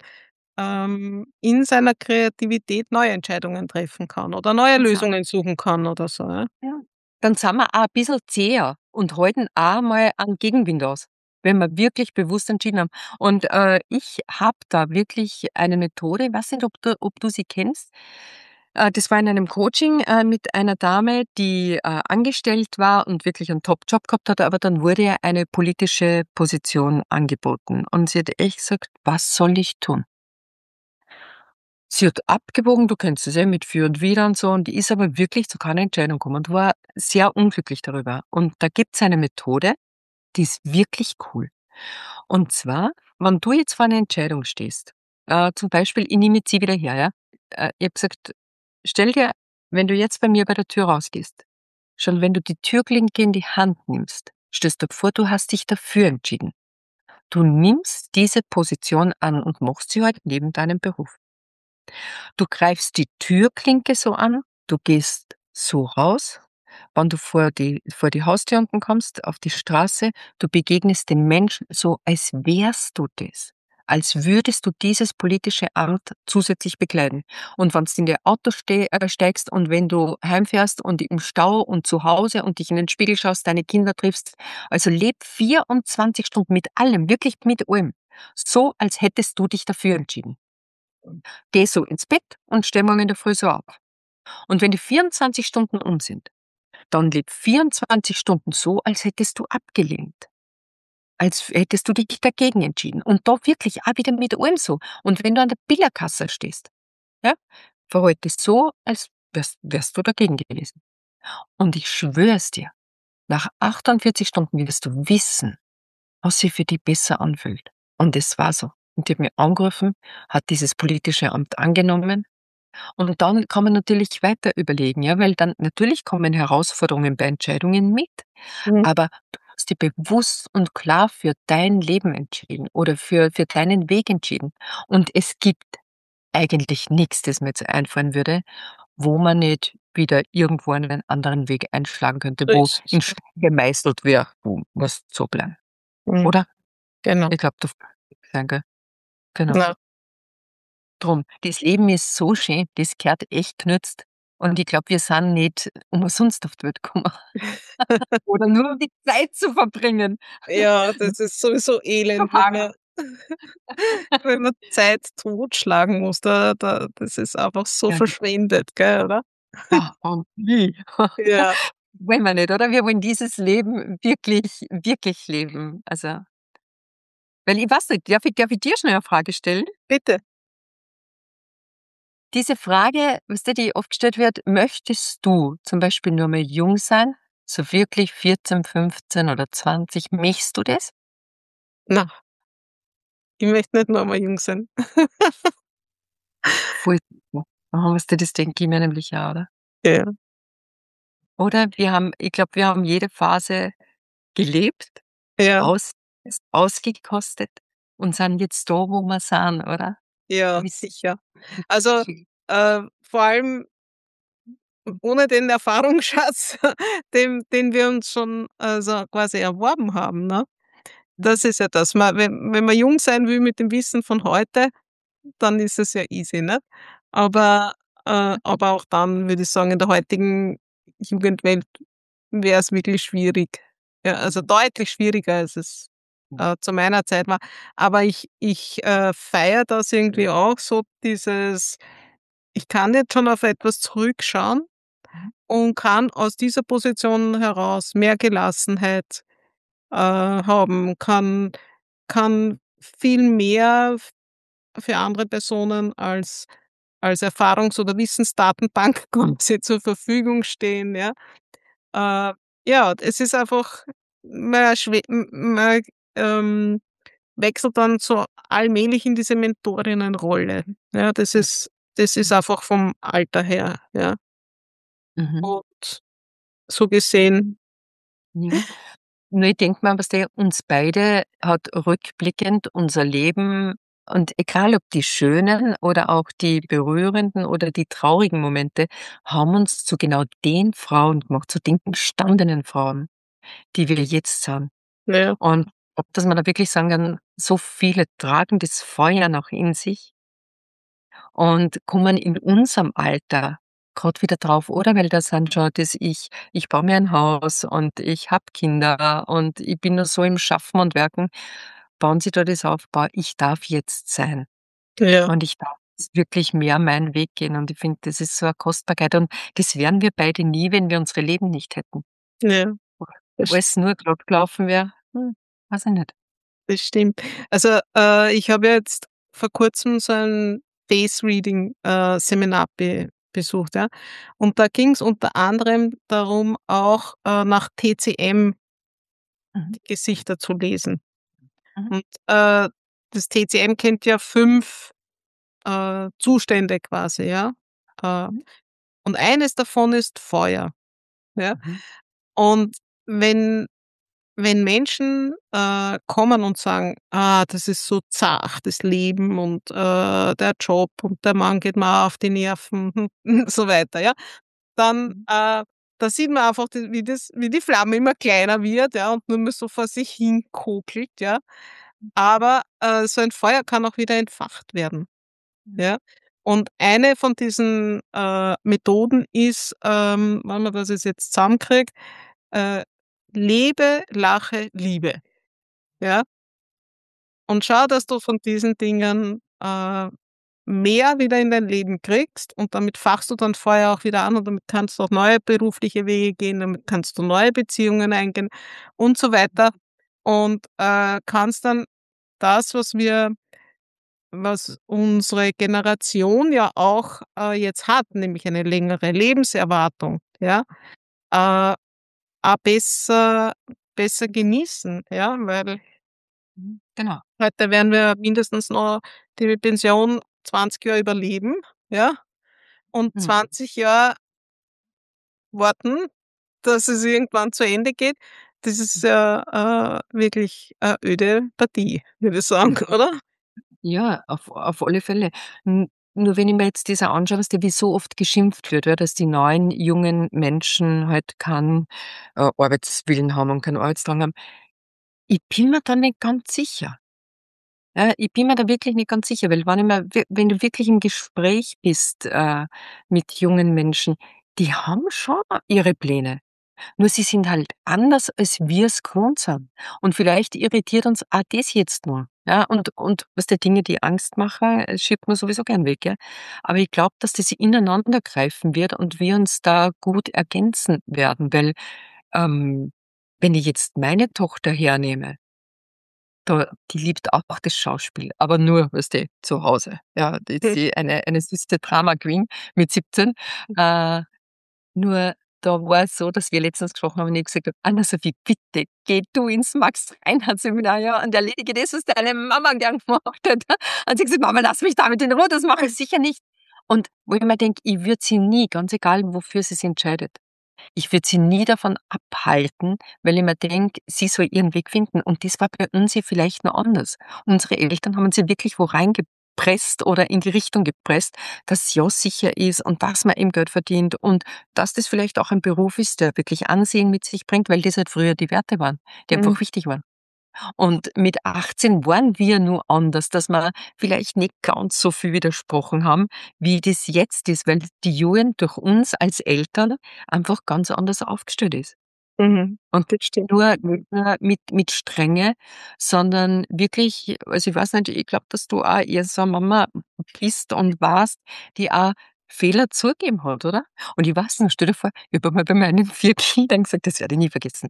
in seiner Kreativität neue Entscheidungen treffen kann oder neue Ganz genau. Lösungen suchen kann oder so, ja? Ja. Dann sind wir auch ein bisschen zäher und halten auch mal einen Gegenwind aus, wenn wir wirklich bewusst entschieden haben. Und, ich habe da wirklich eine Methode, ich weiß nicht, ob du sie kennst. Das war in einem Coaching, mit einer Dame, die, angestellt war und wirklich einen Top-Job gehabt hat, aber dann wurde ihr eine politische Position angeboten. Und sie hat echt gesagt: „Was soll ich tun?“ Sie hat abgewogen, du kennst es ja mit für und wider und so, und die ist aber wirklich zu keiner Entscheidung gekommen und war sehr unglücklich darüber. Und da gibt's eine Methode, die ist wirklich cool. Und zwar, wenn du jetzt vor einer Entscheidung stehst, zum Beispiel, ich nehme jetzt sie wieder her, ja? Ich habe gesagt, stell dir, wenn du jetzt bei mir bei der Tür rausgehst, schon wenn du die Türklinke in die Hand nimmst, stellst du dir vor, du hast dich dafür entschieden. Du nimmst diese Position an und machst sie halt neben deinem Beruf. Du greifst die Türklinke so an, du gehst so raus, wenn du vor die Haustür unten kommst, auf die Straße, du begegnest den Menschen so, als wärst du das. Als würdest du dieses politische Amt zusätzlich bekleiden. Und wenn du in dein Auto steigst und wenn du heimfährst und im Stau und zu Hause und dich in den Spiegel schaust, deine Kinder triffst, also leb 24 Stunden mit allem, wirklich mit allem. So, als hättest du dich dafür entschieden. Geh so ins Bett und steh morgen in der Früh so auf. Und wenn die 24 Stunden um sind, dann leb 24 Stunden so, als hättest du abgelehnt. Als hättest du dich dagegen entschieden. Und da wirklich auch wieder mit allem so. Und wenn du an der Billerkasse stehst, ja, verhalte dich so, als wärst du dagegen gewesen. Und ich schwör's dir, nach 48 Stunden wirst du wissen, was sich für dich besser anfühlt. Und es war so. Und die hat mich angerufen, hat dieses politische Amt angenommen. Und dann kann man natürlich weiter überlegen, ja, weil dann natürlich kommen Herausforderungen bei Entscheidungen mit, Mhm. aber du hast dich bewusst und klar für dein Leben entschieden oder für deinen Weg entschieden. Und es gibt eigentlich nichts, das mir jetzt einfallen würde, wo man nicht wieder irgendwo einen anderen Weg einschlagen könnte, wo Richtig. in Stein gemeißelt wäre, wo was so bleiben, Mhm. oder? Genau. Ich glaube, da sein, gell? Genau. Ja. Drum. Das Leben ist so schön, das gehört echt genützt. Und ich glaube, wir sind nicht umsonst auf die Welt gekommen. Oder nur um die Zeit zu verbringen. Ja, das ist sowieso elend, wenn Hagen. man wenn man Zeit totschlagen muss. Das ist einfach so Ja, verschwendet, gell, oder? und wie? Ja, Wollen wir nicht, oder? Wir wollen dieses Leben wirklich, wirklich leben. Also, weil ich weiß nicht, darf ich dir schnell eine Frage stellen? bitte. Diese Frage, weißt du, die oft gestellt wird, möchtest du zum Beispiel nur mal jung sein? So wirklich 14, 15 oder 20? Möchtest du das? Na, ich möchte nicht noch mal jung sein. Voll super. Aha, weißt du, das denke ich mir nämlich auch, oder? Ja, Oder ich glaube, wir haben jede Phase gelebt, ja, aus ausgekostet und sind jetzt da, wo wir sind, oder? ja, Mit sicher. Also, vor allem ohne den Erfahrungsschatz, den wir uns schon, also, quasi erworben haben, ne? Das ist ja das. Wenn man jung sein will mit dem Wissen von heute, dann ist es ja easy, ne? Aber auch dann würde ich sagen, in der heutigen Jugendwelt wäre es wirklich schwierig. Ja, also deutlich schwieriger, als es, zu meiner Zeit war. Aber ich feiere das irgendwie auch so, dieses ich kann jetzt schon auf etwas zurückschauen und kann aus dieser Position heraus mehr Gelassenheit, haben, kann viel mehr für andere Personen als Erfahrungs oder Wissensdatenbank quasi zur Verfügung stehen, ja. Ja, es ist einfach man, ähm, wechselt dann so allmählich in diese Mentorinnenrolle. Ja, das ist einfach vom Alter her, ja. Mhm. Und so gesehen Ja. Nur ich denke mal, weißt du, uns beide hat rückblickend unser Leben und egal ob die schönen oder auch die berührenden oder die traurigen Momente, haben uns zu genau den Frauen gemacht, zu den gestandenen Frauen, die wir jetzt sind. ja, Und ob dass man da wirklich sagen kann, so viele tragen das Feuer noch in sich und kommen in unserem Alter grad wieder drauf, oder? Weil da sind schon das ich baue mir ein Haus und ich habe Kinder und ich bin nur so im Schaffen und Werken. Bauen Sie da das auf: „Boah, ich darf jetzt sein ja, und ich darf jetzt wirklich mehr meinen Weg gehen.“ Und ich finde, das ist so 'ne Kostbarkeit und das wären wir beide nie, wenn wir unsere Leben nicht hätten. ja, das Alles nur glatt gelaufen wäre, weiß ich nicht. das stimmt. Also, ich habe jetzt vor Kurzem so ein Face Reading, Seminar besucht, ja. Und da ging es unter anderem darum, auch, nach TCM Mhm, die Gesichter zu lesen. mhm, Und, das TCM kennt ja 5 Zustände quasi, ja. Äh, mhm, und eines davon ist Feuer, ja. mhm, Und wenn wenn Menschen, kommen und sagen: „Ah, das ist so zart, das Leben und, der Job und der Mann geht mir auf die Nerven“ so weiter, ja, dann, mhm, da sieht man einfach, wie die Flamme immer kleiner wird, ja, und nur mehr so vor sich hin kokelt, ja. Aber, so ein Feuer kann auch wieder entfacht werden, mhm. ja. Und eine von diesen, Methoden ist, wenn man das jetzt zusammenkriegt, äh, lebe, lache, liebe, ja? Und schau, dass du von diesen Dingen, mehr wieder in dein Leben kriegst und damit fachst du dann Feuer auch wieder an und damit kannst du auch neue berufliche Wege gehen, damit kannst du neue Beziehungen eingehen und so weiter und, kannst dann das, was unsere Generation ja auch, jetzt hat, nämlich eine längere Lebenserwartung, ja, äh, auch besser genießen, ja, weil Mhm, genau. heute werden wir mindestens noch die Pension 20 Jahre überleben, ja, und Mhm. 20 Jahre warten, dass es irgendwann zu Ende geht. Das ist ja, wirklich eine öde Partie, würde ich sagen, oder? Ja, auf alle Fälle. nur wenn ich mir jetzt das auch anschaue, was wie so oft geschimpft wird, ja, dass die neuen, jungen Menschen halt keinen Arbeitswillen haben und keinen Arbeitsdrang haben. Ich bin mir da nicht ganz sicher. Ja, ich bin mir da wirklich nicht ganz sicher, weil wenn du wirklich im Gespräch bist, mit jungen Menschen, die haben schon ihre Pläne. Nur sie sind halt anders, als wir's gewohnt sind. Und vielleicht irritiert uns auch das jetzt nur. Ja, und was die Dinge, die Angst machen, schiebt man sowieso gern weg, ja. Aber ich glaube, dass das ineinander greifen wird und wir uns da gut ergänzen werden, weil, ähm, wenn ich jetzt meine Tochter hernehme, die liebt auch das Schauspiel, aber nur, weißt du, zu Hause. Ja, die ist eine süße Drama Queen mit 17. Äh, nur da war es so, dass wir letztens gesprochen haben und ich gesagt habe: „Anna-Sophie, bitte geh du ins Max-Reinhardt-Seminar, ja, und erledige das, was deine Mama gern gemacht hat.“ Und sie hat gesagt: „Mama, lass mich damit in Ruhe, das mache ich sicher nicht.“ Und wo ich mir denke, ich würde sie nie, ganz egal, wofür sie sich entscheidet, ich würde sie nie davon abhalten, weil ich mir denke, sie soll ihren Weg finden. Und das war bei uns ja vielleicht noch anders. Unsere Eltern haben uns ja wirklich wo reingepresst oder in die Richtung gepresst, dass es ja sicher ist und dass man eben Geld verdient und dass das vielleicht auch ein Beruf ist, der wirklich Ansehen mit sich bringt, weil das halt früher die Werte waren, die Mhm. einfach wichtig waren. Und mit 18 waren wir nur anders, dass wir vielleicht nicht ganz so viel widersprochen haben, wie das jetzt ist, weil die Jugend durch uns als Eltern einfach ganz anders aufgestellt ist. Mhm. Und Das stimmt. nicht nur mit Strenge, sondern wirklich, also ich weiß nicht, ich glaube, dass du auch eher so 'ne Mama bist und warst, die auch Fehler zugegeben hat, oder? Und ich weiß noch, stell dir vor, ich habe einmal bei meinen 4 Kindern gesagt, das werde ich nie vergessen.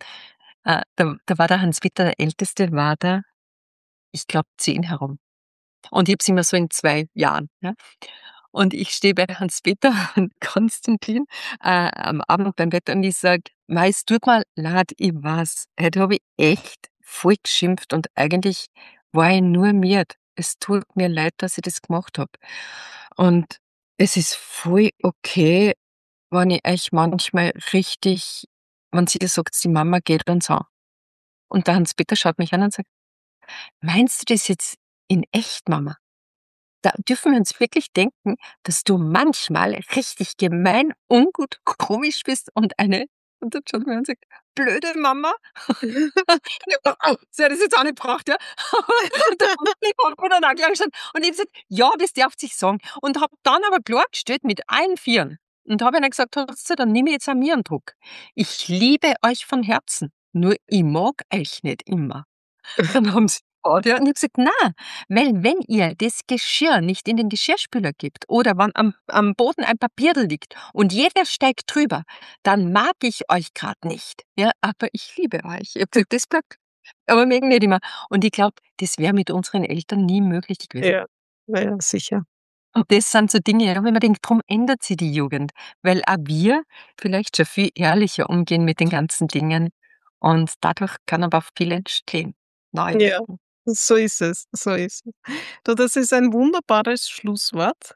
Da war der Hans-Peter, der Älteste, war da, ich glaube, 10 herum. Und ich habe sie immer so in 2 Jahren, ja. Und ich stehe bei Hans-Peter und Konstantin, am Abend beim Bett und ich sage: „Mei, es tut mir leid, ich weiß, heute habe ich echt voll geschimpft und eigentlich war ich nur miert. Es tut mir leid, dass ich das gemacht habe. Und es ist voll okay, wenn ich euch manchmal richtig, wenn sie sagt, die Mama geht und so.“ Und der Hans-Peter schaut mich an und sagt: „Meinst du das jetzt in echt, Mama? Da dürfen wir uns wirklich denken, dass du manchmal richtig gemein, ungut, komisch bist und eine“, und dann schaut er mich an und sagt: „Blöde Mama?“ Sie hat das jetzt auch nicht gebraucht, ja. Und der Konflikt hat mir dann auch gleich gestanden. Und ich habe gesagt: „Ja, das darf sich sagen.“ Und habe dann aber klargestellt mit allen Vieren und habe ihnen gesagt: „Hört's zu, dann nehme ich jetzt auch mir 'n Druck. Ich liebe euch von Herzen, nur ich mag euch nicht immer.“ Dann haben sie geschaut, ja, und ich habe gesagt: „Na, weil wenn ihr das Geschirr nicht in den Geschirrspüler gebt oder wenn am Boden ein Papierl liegt und jeder steigt drüber, dann mag ich euch grad nicht, ja, aber ich liebe euch.“ Ich habe gesagt: „Das bleibt, aber mögen nicht immer.“ Und ich glaube, das wäre mit unseren Eltern nie möglich gewesen. Ja, na ja, sicher. Und das sind so Dinge, ja, wenn man denkt, drum ändert sich die Jugend, weil auch wir vielleicht schon viel ehrlicher umgehen mit den ganzen Dingen und dadurch kann aber auch viel entstehen, neu. Ja, so ist es, so ist es. Du, das ist ein wunderbares Schlusswort.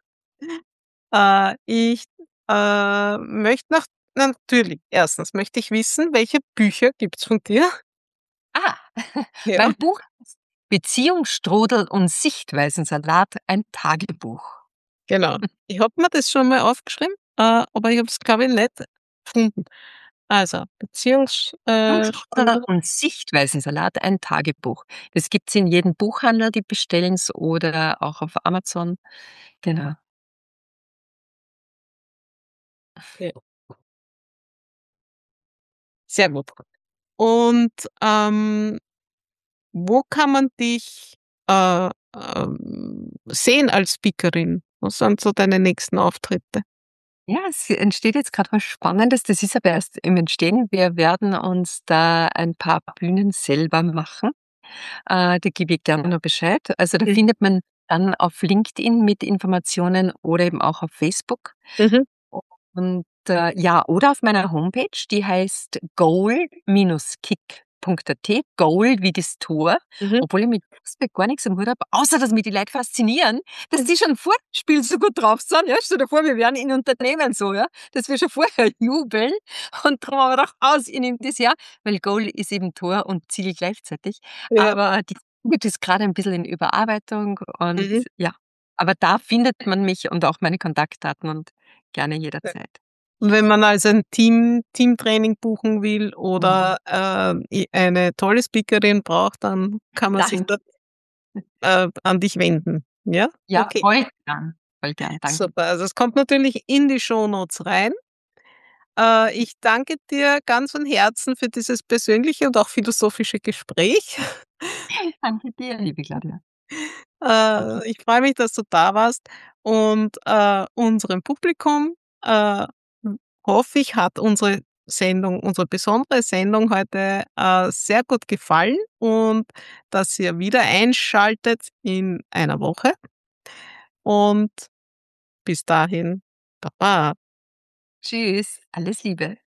Ich, möchte noch, natürlich, erstens möchte ich wissen, welche Bücher gibt's von dir? Ah, Ja. mein Buch heißt „Beziehungsstrudel und Sichtweisensalat, ein Tagebuch.“ Genau. Ich habe mir das schon mal aufgeschrieben, aber ich habe es, glaube ich, nicht gefunden. Also, „Beziehungsstrudel und Sichtweisensalat, ein Tagebuch.“ Das gibt's in jedem Buchhandel, die bestellen's oder auch auf Amazon. Genau. ja, sehr gut. Und, wo kann man dich, sehen als Speakerin? Was sind so deine nächsten Auftritte? Ja, es entsteht jetzt grad was Spannendes, das ist aber erst im Entstehen. Wir werden uns da ein paar Bühnen selber machen. Da gebe ich gerne noch Bescheid. Also, da Mhm. findet man dann auf LinkedIn mit Informationen oder eben auch auf Facebook. Mhm. Und, ja, oder auf meiner Homepage, die heißt goal-kick.at, Goal wie das Tor, Mhm. obwohl ich mit Fußball gar nichts am Hut habe, außer dass mich die Leute faszinieren, dass die schon vor dem Spiel so gut drauf sind. Ja, stell dir vor, wir wären in Unternehmen so, ja, dass wir schon vorher jubeln und darum haben wir gedacht: „Aus, ich nehme das her“, weil Goal ist eben Tor und Ziel gleichzeitig. Ja. Aber die Homepage ist grade ein bisschen in Überarbeitung und Mhm. ja. Aber da findet man mich und auch meine Kontaktdaten und gerne jederzeit. Und wenn man also ein Teamtraining buchen will Mhm. oder eine tolle Speakerin braucht, dann kann man sich Danke. dort an dich wenden. Ja? Ja, Okay, voll gern, danke. super. Also es kommt natürlich in die Shownotes rein. Ich danke dir ganz von Herzen für dieses persönliche und auch philosophische Gespräch. Danke dir, liebe Claudia. Ich freue mich, dass du da warst und unserem Publikum hoffe ich, hat unsere besondere Sendung heute sehr gut gefallen und dass ihr wieder einschaltet in einer Woche. Und bis dahin, Baba. Tschüss, alles Liebe.